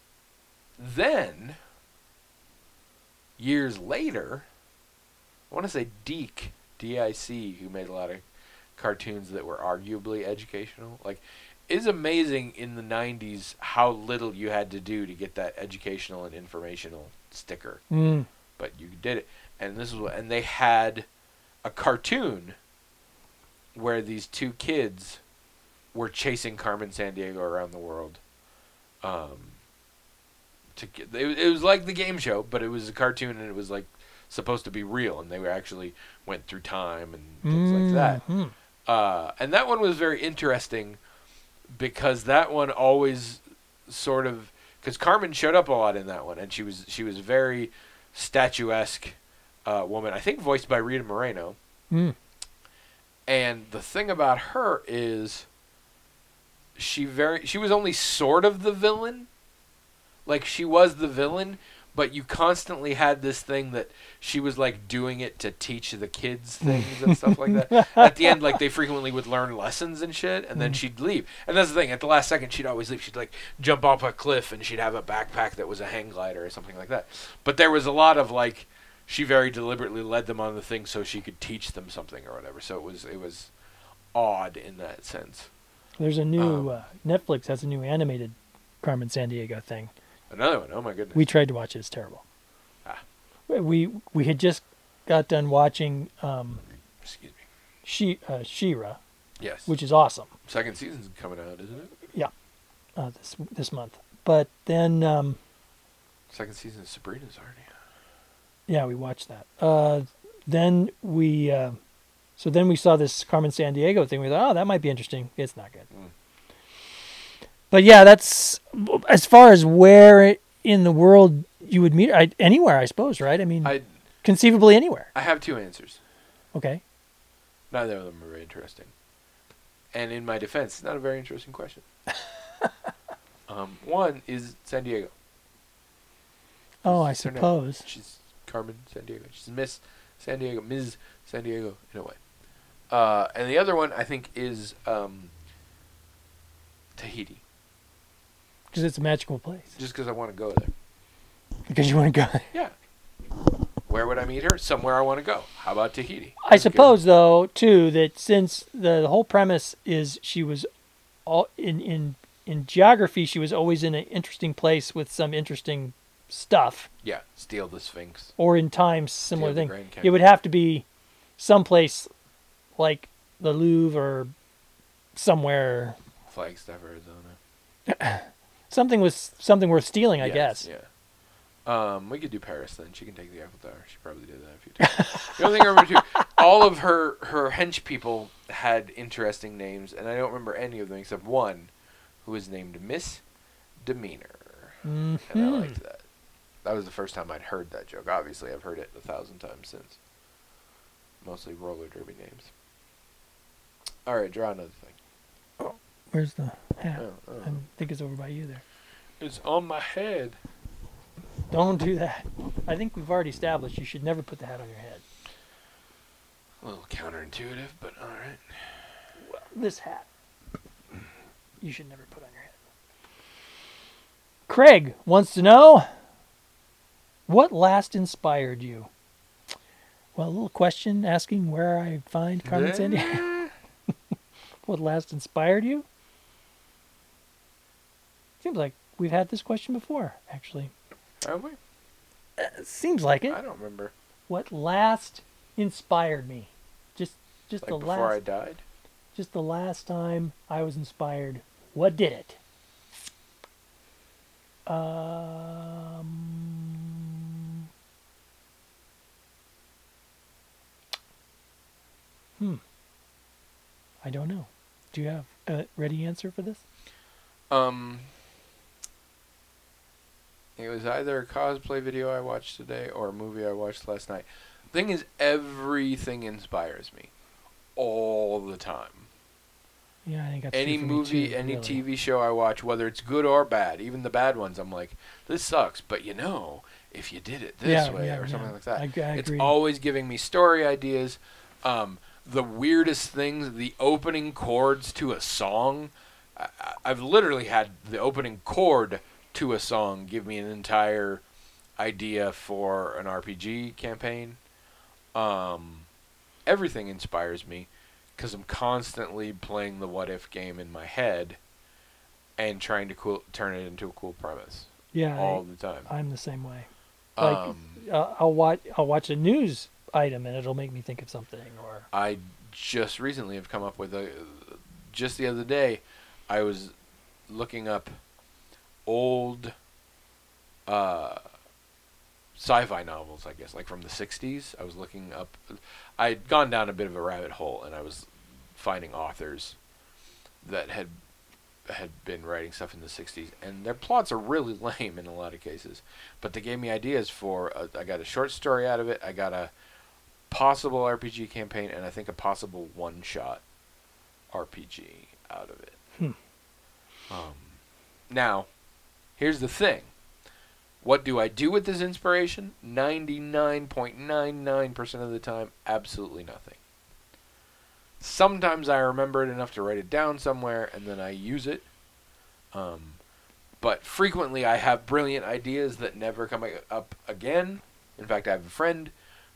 then, years later, I want to say Deke, D I C, who made a lot of cartoons that were arguably educational. Like, it's amazing in the nineties how little you had to do to get that educational and informational sticker. Mm. But you did it. And this is what, and they had a cartoon where these two kids were chasing Carmen Sandiego around the world. Um, to get, it, it was like the game show, but it was a cartoon and it was like supposed to be real, and they were actually went through time and things like that. Mhm. Uh, and that one was very interesting because that one always sort of, because Carmen showed up a lot in that one, and she was she was very statuesque uh, woman. I think voiced by Rita Moreno. Mm. And the thing about her is, she very she was only sort of the villain. Like, she was the villain, but you constantly had this thing that she was like doing it to teach the kids things and stuff like that. At the end, like, they frequently would learn lessons and shit, and then Mm. she'd leave. And that's the thing, at the last second she'd always leave. She'd like jump off a cliff and she'd have a backpack that was a hang glider or something like that. But there was a lot of like, she very deliberately led them on the thing so she could teach them something or whatever. So it was it was odd in that sense. There's a new Um, uh, Netflix has a new animated Carmen Sandiego thing. Another one. Oh my goodness. We tried to watch it. It's terrible. Ah. We we had just got done watching um, Excuse me. she uh, She-Ra, Yes. which is awesome. Second season's coming out, isn't it? Uh, this this month. But then um, Second season of Sabrina's already out. yeah, we watched that. Uh, then we uh, so then we saw this Carmen Sandiego thing. We thought, oh, that might be interesting. It's not good. Mm. But yeah, that's as far as where in the world you would meet her. I, anywhere, I suppose, right? I mean, I conceivably anywhere. I have two answers. Okay. Neither of them are very interesting. And in my defense, it's not a very interesting question. um, one is San Diego. Oh, I She's her name. suppose. She's Carmen San Diego. She's Miss San Diego, Miz San Diego, in a way. Uh, and the other one, I think, is um, Tahiti. Because it's a magical place. Just because I want to go there. Because you want to go there. Yeah. Where would I meet her? Somewhere I want to go. How about Tahiti? I That's good. suppose, though, too, that since the, the whole premise is she was all in, in in geography, she was always in an interesting place with some interesting stuff, Yeah. Steal the Sphinx. or in time, similar Steal the thing. Grand It Canyon. would have to be someplace like the Louvre or somewhere, Flagstaff, Arizona. something with something worth stealing, I Yes, guess. Yeah. Um, we could do Paris then. She can take the Eiffel Tower. She probably did that a few times. The only thing I remember too, all of her her hench people had interesting names, and I don't remember any of them except one, who was named Miss Demeanor, Mhm. and I liked that. That was the first time I'd heard that joke. Obviously, I've heard it a thousand times since. Mostly roller derby names. All right, draw another thing. Where's the hat? Oh, oh. I think it's over by you there. It's on my head. Don't do that. I think we've already established you should never put the hat on your head. A little counterintuitive, but all right. Well, this hat you should never put on your head. Craig wants to know, what last inspired you? Well, a little question asking where I find Carmen Sandiego. What last inspired you? Seems like we've had this question before, actually. Have we? Uh, seems like it. I don't remember. What last inspired me? Just, just Like the before last. I died? Just the last time I was inspired. What did it? Um. Hmm. I don't know. Do you have a ready answer for this? Um, it was either a cosplay video I watched today or a movie I watched last night. Thing is, everything inspires me, all the time. Yeah, I think that's Any true for me movie, too, any really. T V show I watch, whether it's good or bad, even the bad ones, I'm like, this sucks. But you know, if you did it this Yeah, way yeah, or something yeah. like that, I, I it's agree. always giving me story ideas. Um, the weirdest things, the opening chords to a song. I, I- I've literally had the opening chord to a song give me an entire idea for an R P G campaign. Um, everything inspires me because I'm constantly playing the what if game in my head and trying to cool, turn it into a cool premise Yeah, all the time. I, I'm the same way. Like, Um, uh, I'll watch I'll watch a news item and it'll make me think of something. Or I just recently have come up with a. Just the other day, I was looking up old uh, sci-fi novels, I guess, like from the sixties. I was looking up. I'd gone down a bit of a rabbit hole, and I was finding authors that had had been writing stuff in the sixties, and their plots are really lame in a lot of cases. But they gave me ideas for. A, I got a short story out of it. I got a possible R P G campaign, and I think a possible one-shot R P G out of it. Hmm. Um, now, here's the thing. What do I do with this inspiration? ninety-nine point nine nine percent of the time, absolutely nothing. Sometimes I remember it enough to write it down somewhere, and then I use it. Um, but frequently I have brilliant ideas that never come up again. In fact, I have a friend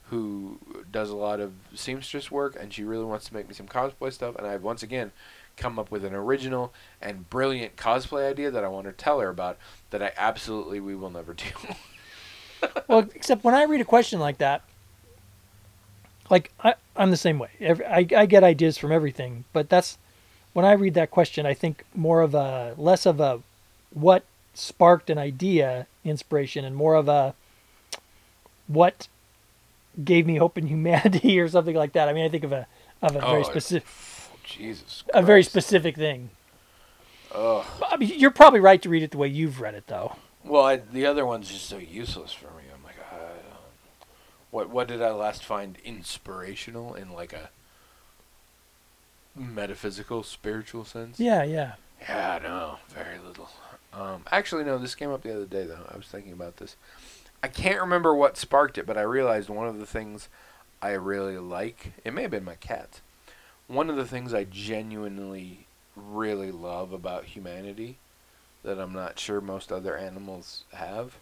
who does a lot of seamstress work, and she really wants to make me some cosplay stuff. And I've once again come up with an original and brilliant cosplay idea that I want to tell her about that I absolutely we will never do. Well, except when I read a question like that, like I, I'm the same way. Every, I, I get ideas from everything, but that's when I read that question, I think more of a less of a what sparked an idea inspiration and more of a what gave me hope in humanity or something like that. I mean, I think of a of a Oh, very specific Jesus a very Christ. specific thing. Ugh. I mean, you're probably right to read it the way you've read it, though. Well, I, the other one's just so useless for me. I'm like, I don't. What what did I last find inspirational in like a metaphysical, spiritual sense? Yeah, yeah. Yeah, no, very little. Um, actually, no, this came up the other day, though. I was thinking about this. I can't remember what sparked it, but I realized one of the things I really like, it may have been my cats. One of the things I genuinely really love about humanity that I'm not sure most other animals have,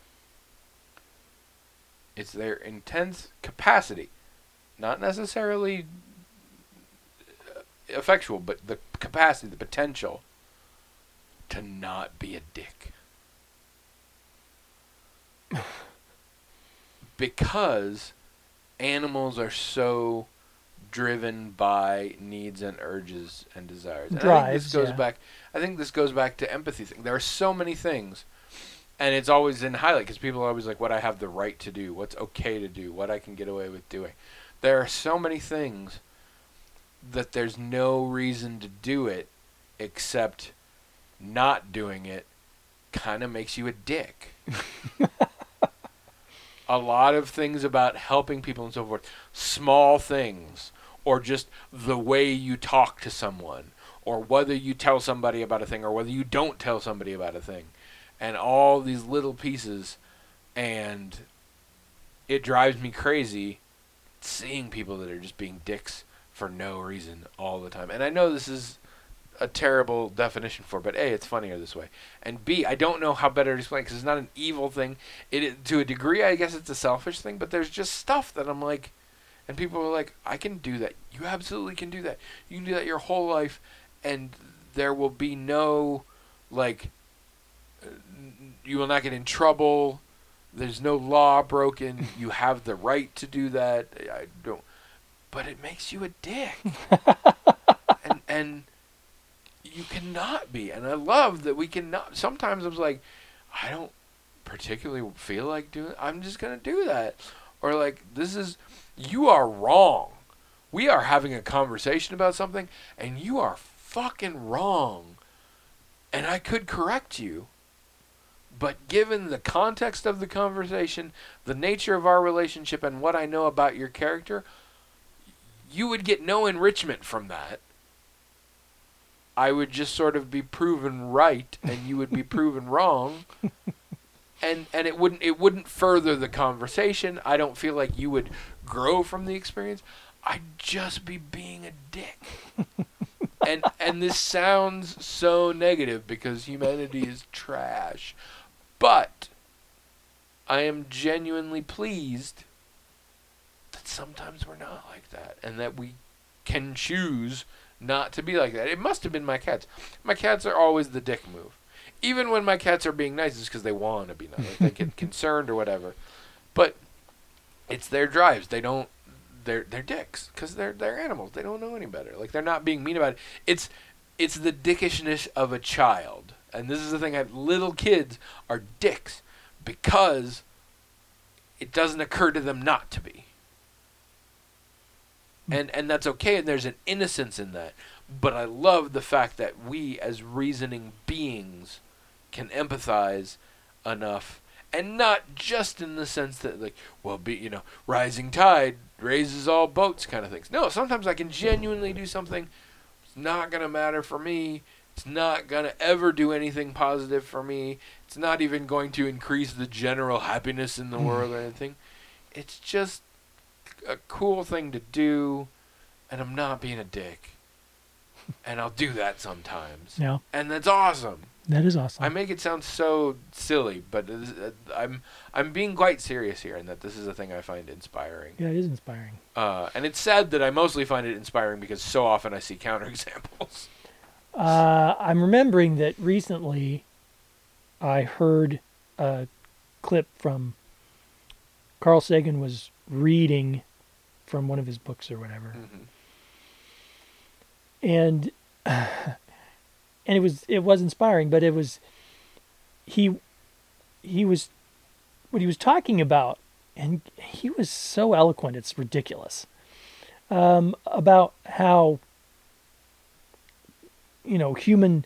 it's their intense capacity. Not necessarily effectual, but the capacity, the potential to not be a dick. Because animals are so driven by needs and urges and desires. And I think Drives, this goes yeah. back I think this goes back to empathy thing. There are so many things, and it's always in highlight because people are always like what I have the right to do, what's okay to do, what I can get away with doing. There are so many things that there's no reason to do it except not doing it kind of makes you a dick. A lot of things about helping people and so forth, small things, or just the way you talk to someone, or whether you tell somebody about a thing, or whether you don't tell somebody about a thing, and all these little pieces, and it drives me crazy seeing people that are just being dicks for no reason all the time. And I know this is a terrible definition for it, but A, it's funnier this way. And B, I don't know how better to explain because it's not an evil thing. It is, to a degree, I guess it's a selfish thing, but there's just stuff that I'm like, and people are like, I can do that. You absolutely can do that. You can do that your whole life, and there will be no, like, you will not get in trouble. There's no law broken. You have the right to do that. I don't, but it makes you a dick. and and you cannot be. And I love that we cannot. Sometimes I'm like, I don't particularly feel like doing it. I'm just going to do that. Or like, this is, you are wrong. We are having a conversation about something, and you are fucking wrong. And I could correct you. But given the context of the conversation, the nature of our relationship, and what I know about your character, you would get no enrichment from that. I would just sort of be proven right, and you would be proven wrong. And and it wouldn't it wouldn't further the conversation. I don't feel like you would grow from the experience. I'd just be being a dick. and and this sounds so negative because humanity is trash. But I am genuinely pleased that sometimes we're not like that, and that we can choose not to be like that. It must have been my cats. My cats are always the dick move. Even when my cats are being nice, it's because they want to be nice. Like they get concerned or whatever. But it's their drives. They don't. They're they're dicks because they're they're animals. They don't know any better. Like they're not being mean about it. It's it's the dickishness of a child. And this is the thing. I, little kids are dicks because it doesn't occur to them not to be. And and that's okay, and there's an innocence in that. But I love the fact that we, as reasoning beings, can empathize enough, and not just in the sense that, like, well, be you know, rising tide raises all boats kind of things. No, sometimes I can genuinely do something. It's not gonna matter for me. It's not gonna ever do anything positive for me. It's not even going to increase the general happiness in the world or anything. It's just a cool thing to do, and I'm not being a dick. And I'll do that sometimes. Yeah. And that's awesome. That is awesome. I make it sound so silly, but it is, uh, I'm I'm being quite serious here, in that this is a thing I find inspiring. Yeah, it is inspiring. Uh, and it's sad that I mostly find it inspiring because so often I see counterexamples. Uh, I'm remembering that recently I heard a clip from Carl Sagan was reading from one of his books or whatever. Mm-hmm. And uh, and it was it was inspiring, but it was he he was what he was talking about, and he was so eloquent, it's ridiculous. Um, about how, you know, human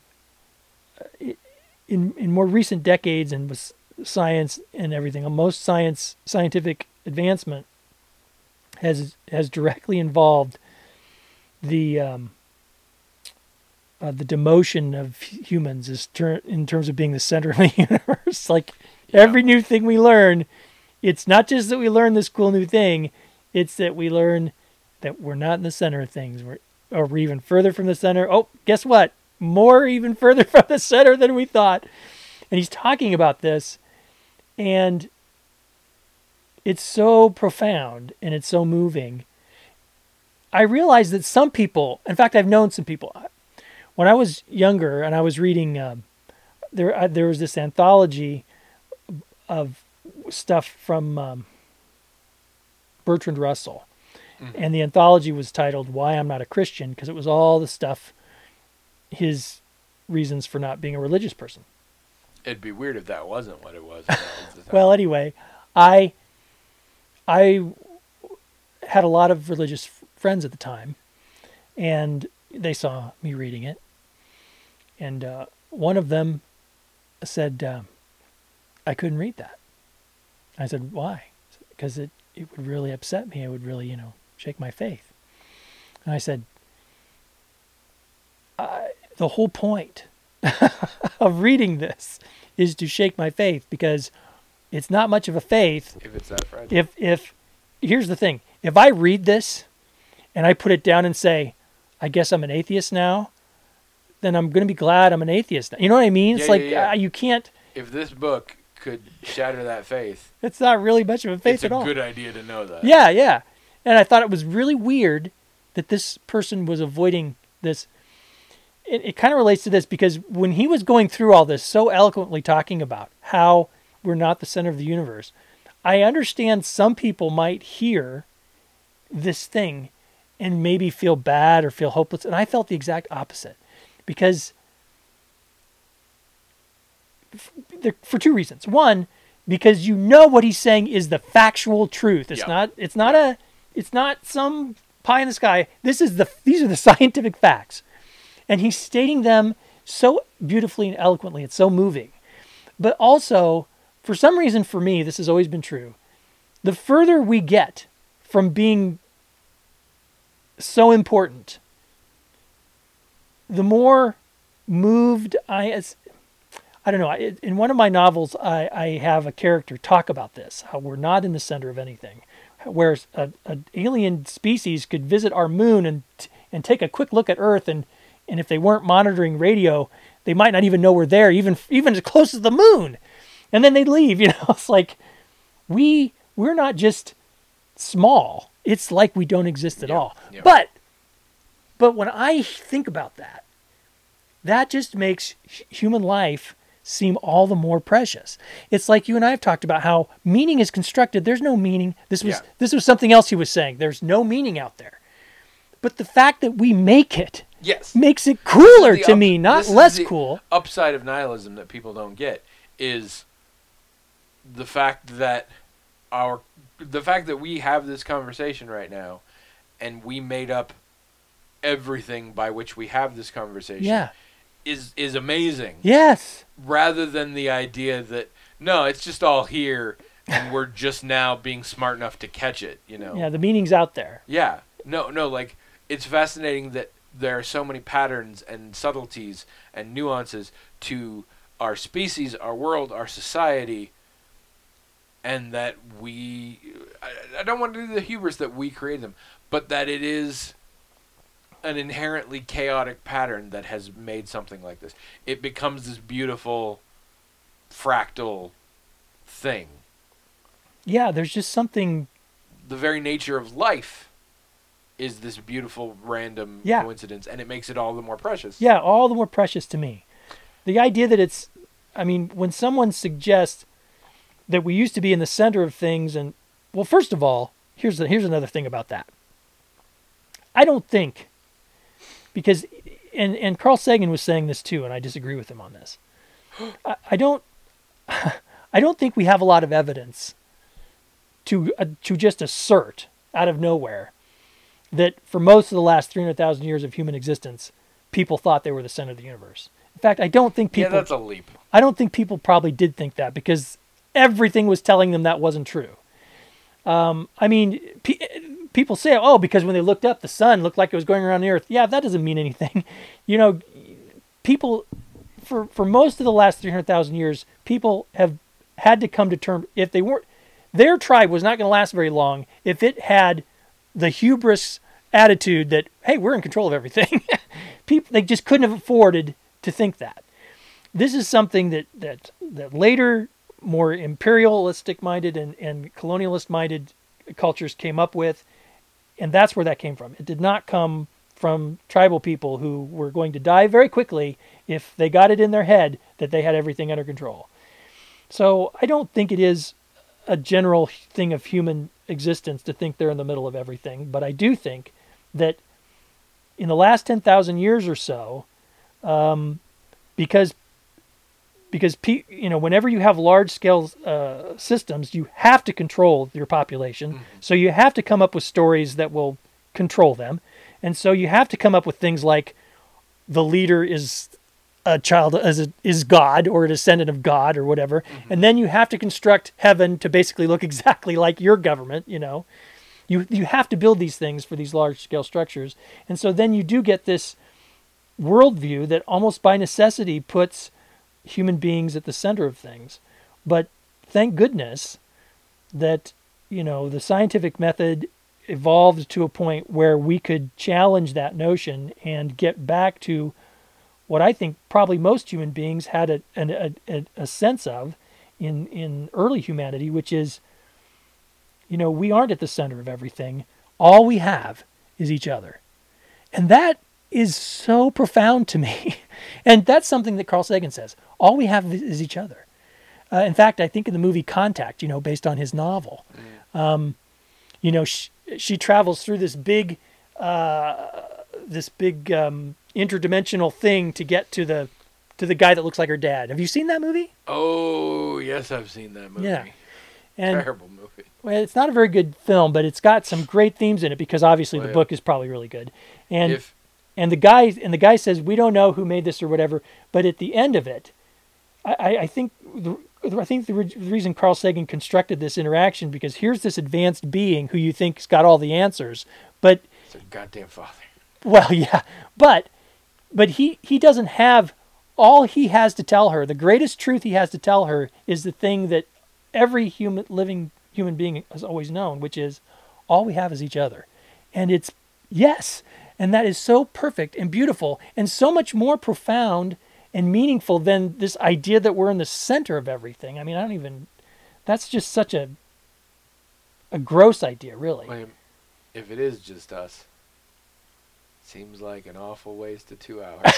in in more recent decades and with science and everything, most science scientific advancement has has directly involved the um, uh, the demotion of humans is ter- in terms of being the center of the universe. Like Yeah. every new thing we learn, it's not just that we learn this cool new thing; it's that we learn that we're not in the center of things. We're or we're even further from the center. Oh, guess what? More even further from the center than we thought. And he's talking about this, and it's so profound and it's so moving. I realize that some people, in fact, I've known some people. When I was younger and I was reading, um, there uh, there was this anthology of stuff from um, Bertrand Russell. Mhm. And the anthology was titled Why I'm Not a Christian, because it was all the stuff, his reasons for not being a religious person. It'd be weird if that wasn't what it was. That was the time. Well, anyway, I I had a lot of religious f- friends at the time, and they saw me reading it. And uh, one of them said, um, I couldn't read that. I said, why? Because it, it would really upset me. It would really, you know, shake my faith. And I said, I, the whole point of reading this is to shake my faith, because it's not much of a faith. If it's that fragile. If, if, here's the thing. If I read this and I put it down and say, I guess I'm an atheist now, then I'm going to be glad I'm an atheist. You know what I mean? It's Yeah, like, yeah, yeah. Uh, you can't, If this book could shatter that faith, it's not really much of a faith it's at a all. good idea to know that. Yeah, yeah. And I thought it was really weird that this person was avoiding this. It, it kind of relates to this, because when he was going through all this, so eloquently talking about how we're not the center of the universe, I understand some people might hear this thing and maybe feel bad or feel hopeless. And I felt the exact opposite, because for two reasons. One, because you know what he's saying is the factual truth. It's Yeah. not. It's not a. It's not some pie in the sky. This is the. These are the scientific facts, and he's stating them so beautifully and eloquently. It's so moving. But also, for some reason, for me, this has always been true. The further we get from being so important, the more moved I as. I don't know. I- In one of my novels, I, I have a character talk about this, how we're not in the center of anything. Whereas a, an alien species could visit our moon and and take a quick look at Earth, and, and if they weren't monitoring radio, they might not even know we're there, even even as close as the moon. And then they'd leave. You know, it's like we we're not just small. It's like we don't exist at Yeah, all. yeah. But but when I think about that, that just makes hu- human life seem all the more precious. It's like you and I have talked about how meaning is constructed. There's no meaning. This was Yeah. this was something else he was saying. There's no meaning out there. But the fact that we make it Yes. makes it cooler The to up- me, not this is less the cool. Upside of nihilism that people don't get is the fact that our the fact that we have this conversation right now, and we made up everything by which we have this conversation. Yeah. is is amazing. Yes. Rather than the idea that no, it's just all here and we're just now being smart enough to catch it, you know. Yeah, the meaning's out there. Yeah. No, no, like it's fascinating that there are so many patterns and subtleties and nuances to our species, our world, our society, and that we I, I don't want to do the hubris that we create them, but that it is an inherently chaotic pattern that has made something like this. It becomes this beautiful fractal thing. Yeah, there's just something. The very nature of life is this beautiful random Yeah. coincidence, and it makes it all the more precious. Yeah, all the more precious to me. The idea that it's, I mean, when someone suggests that we used to be in the center of things, and, well, first of all, here's the, here's another thing about that. I don't think, because, and, and Carl Sagan was saying this too, and I disagree with him on this. I, I don't, I don't think we have a lot of evidence to uh, to just assert out of nowhere that for most of the last three hundred thousand years of human existence, people thought they were the center of the universe. In fact, I don't think people. Yeah, that's a leap. I don't think people probably did think that because everything was telling them that wasn't true. Um, I mean, pe- people say, "Oh, because when they looked up, the sun looked like it was going around the Earth." Yeah, that doesn't mean anything. You know, people for for most of the last three hundred thousand years, people have had to come to terms if they weren't. Their tribe was not going to last very long if it had the hubris attitude that, hey, we're in control of everything. People, they just couldn't have afforded to think that. This is something that that, that later, more imperialistic-minded and, and colonialist-minded cultures came up with, and that's where that came from. It did not come from tribal people who were going to die very quickly if they got it in their head that they had everything under control. So I don't think it is a general thing of human existence to think they're in the middle of everything, but I do think that in the last ten thousand years or so, um, because because pe- you know whenever you have large scale uh, systems, you have to control your population, mm-hmm. so you have to come up with stories that will control them, and so you have to come up with things like the leader is a child as a, is God or a descendant of God or whatever. Mm-hmm. And then you have to construct heaven to basically look exactly like your government. You know, you, you have to build these things for these large scale structures. And so then you do get this worldview that almost by necessity puts human beings at the center of things. But thank goodness that, you know, the scientific method evolved to a point where we could challenge that notion and get back to what I think probably most human beings had a, a, a, a sense of in, in early humanity, which is, you know, we aren't at the center of everything. All we have is each other. And that is so profound to me. And that's something that Carl Sagan says. All we have is each other. Uh, in fact, I think in the movie Contact, you know, based on his novel, mm. um, you know, she, she travels through this big, uh, this big, um, interdimensional thing to get to the to the guy that looks like her dad. Have you seen that movie? Oh, yes, I've seen that movie. Yeah. And, terrible movie. Well, it's not a very good film, but it's got some great themes in it because obviously well, the yeah. book is probably really good. And if, and the guy and the guy says we don't know who made this or whatever, but at the end of it, I, I think the I think the re- reason Carl Sagan constructed this interaction because here's this advanced being who you think's got all the answers, but it's a goddamn father. Well, yeah, but. But he, he doesn't have, all he has to tell her, the greatest truth he has to tell her is the thing that every human living human being has always known, which is all we have is each other. And it's, yes, and that is so perfect and beautiful and so much more profound and meaningful than this idea that we're in the center of everything. I mean, I don't even, that's just such a, a gross idea, really. Well, if it is just us. Seems like an awful waste of two hours.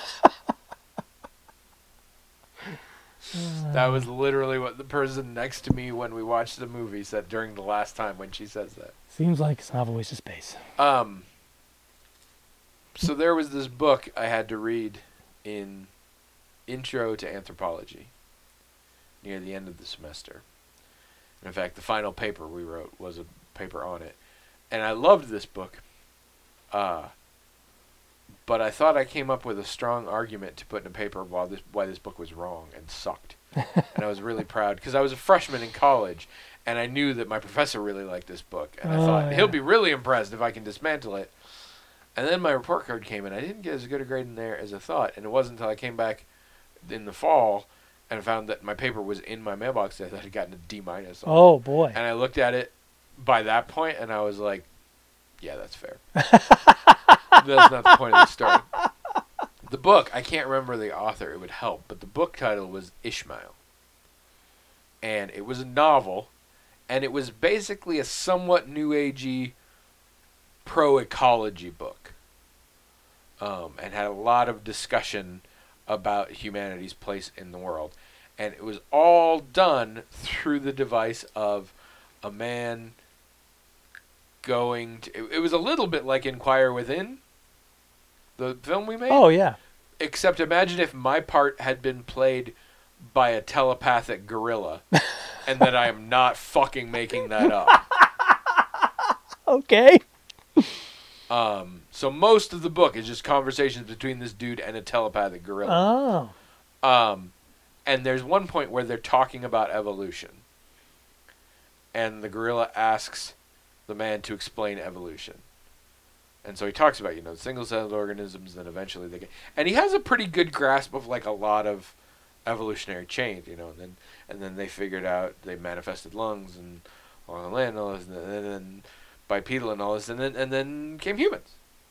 That was literally what the person next to me when we watched the movie said during the last time when she says that. Seems like it's an awful waste of space. Um. So there was this book I had to read in Intro to Anthropology near the end of the semester. In fact, the final paper we wrote was a paper on it. And I loved this book. Uh... But I thought I came up with a strong argument to put in a paper while this, why this book was wrong and sucked. And I was really proud because I was a freshman in college and I knew that my professor really liked this book. And I oh, thought, yeah. he'll be really impressed if I can dismantle it. And then my report card came in. I didn't get as good a grade in there as I thought. And it wasn't until I came back in the fall and found that my paper was in my mailbox that I had gotten a D minus on. Oh, boy. And I looked at it by that point and I was like, yeah, that's fair. That's not the point of the story. The book, I can't remember the author. It would help, but the book title was Ishmael, and it was a novel, and it was basically a somewhat new agey pro-ecology book, um, and had a lot of discussion about humanity's place in the world. And it was all done through the device of a man going to... It, it was a little bit like Inquire Within, the film we made. Oh, yeah. Except imagine if my part had been played by a telepathic gorilla, and that I am not fucking making that up. Okay. Um, so most of the book is just conversations between this dude and a telepathic gorilla. Oh. Um, and there's one point where they're talking about evolution. And the gorilla asks the man to explain evolution. And so he talks about, you know, single-celled organisms, then eventually they get... And he has a pretty good grasp of, like, a lot of evolutionary change, you know. And then and then they figured out they manifested lungs and on the land and all this, and then... And then bipedal and all this, and then and then came humans.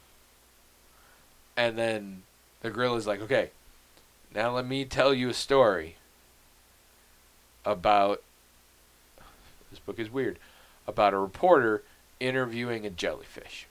And then the gorilla's like, okay, now let me tell you a story about, this book is weird, about a reporter interviewing a jellyfish.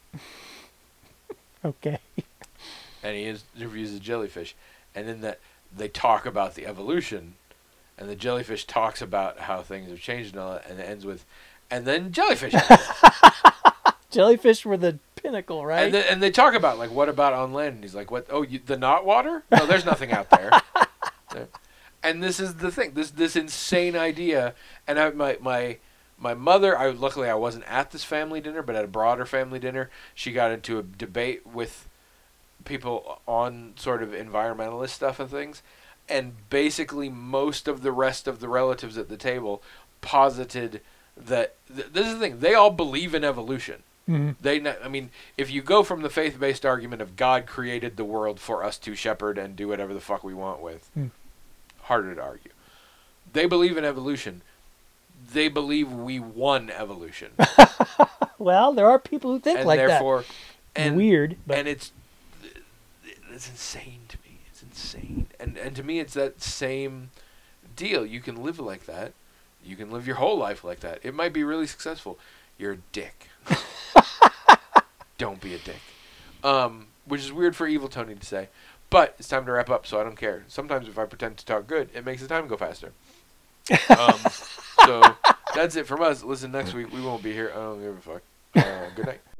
Okay. And he is, interviews a jellyfish, and in that they talk about the evolution, and the jellyfish talks about how things have changed and all that, and it ends with, and then jellyfish. Jellyfish were the pinnacle, right? And, the, and they talk about, like, what about on land? And he's like, what? Oh, you, the not water? No, there's nothing out there. And this is the thing. This this insane idea. And I, my my my mother, I luckily I wasn't at this family dinner, but at a broader family dinner, she got into a debate with people on sort of environmentalist stuff and things. And basically most of the rest of the relatives at the table posited that th- this is the thing. They all believe in evolution. Mm-hmm. They, I mean, if you go from the faith-based argument of God created the world for us to shepherd and do whatever the fuck we want with, mm. harder to argue. They believe in evolution. They believe we won evolution. Well, there are people who think and like therefore, that. And, Weird, but and it's it's insane to me. It's insane, and and to me, it's that same deal. You can live like that. You can live your whole life like that. It might be really successful. You're a dick. Don't be a dick. Um, which is weird for Evil Tony to say. But it's time to wrap up, so I don't care. Sometimes if I pretend to talk good, it makes the time go faster. Um, so that's it from us. Listen, next week we won't be here. I don't give a fuck. Uh, good night.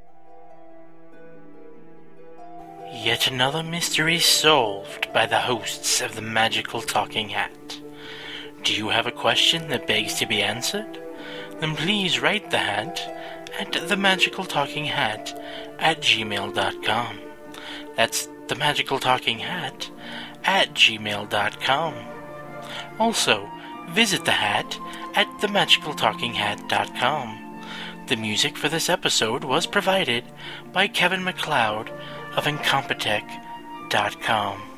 Yet another mystery solved by the hosts of the Magical Talking Hat. Do you have a question that begs to be answered? Then please write the hat at themagicaltalkinghat at gmail dot com. That's themagicaltalkinghat at gmail dot com. Also, visit the hat at themagicaltalkinghat dot com. The music for this episode was provided by Kevin MacLeod of incompetech dot com.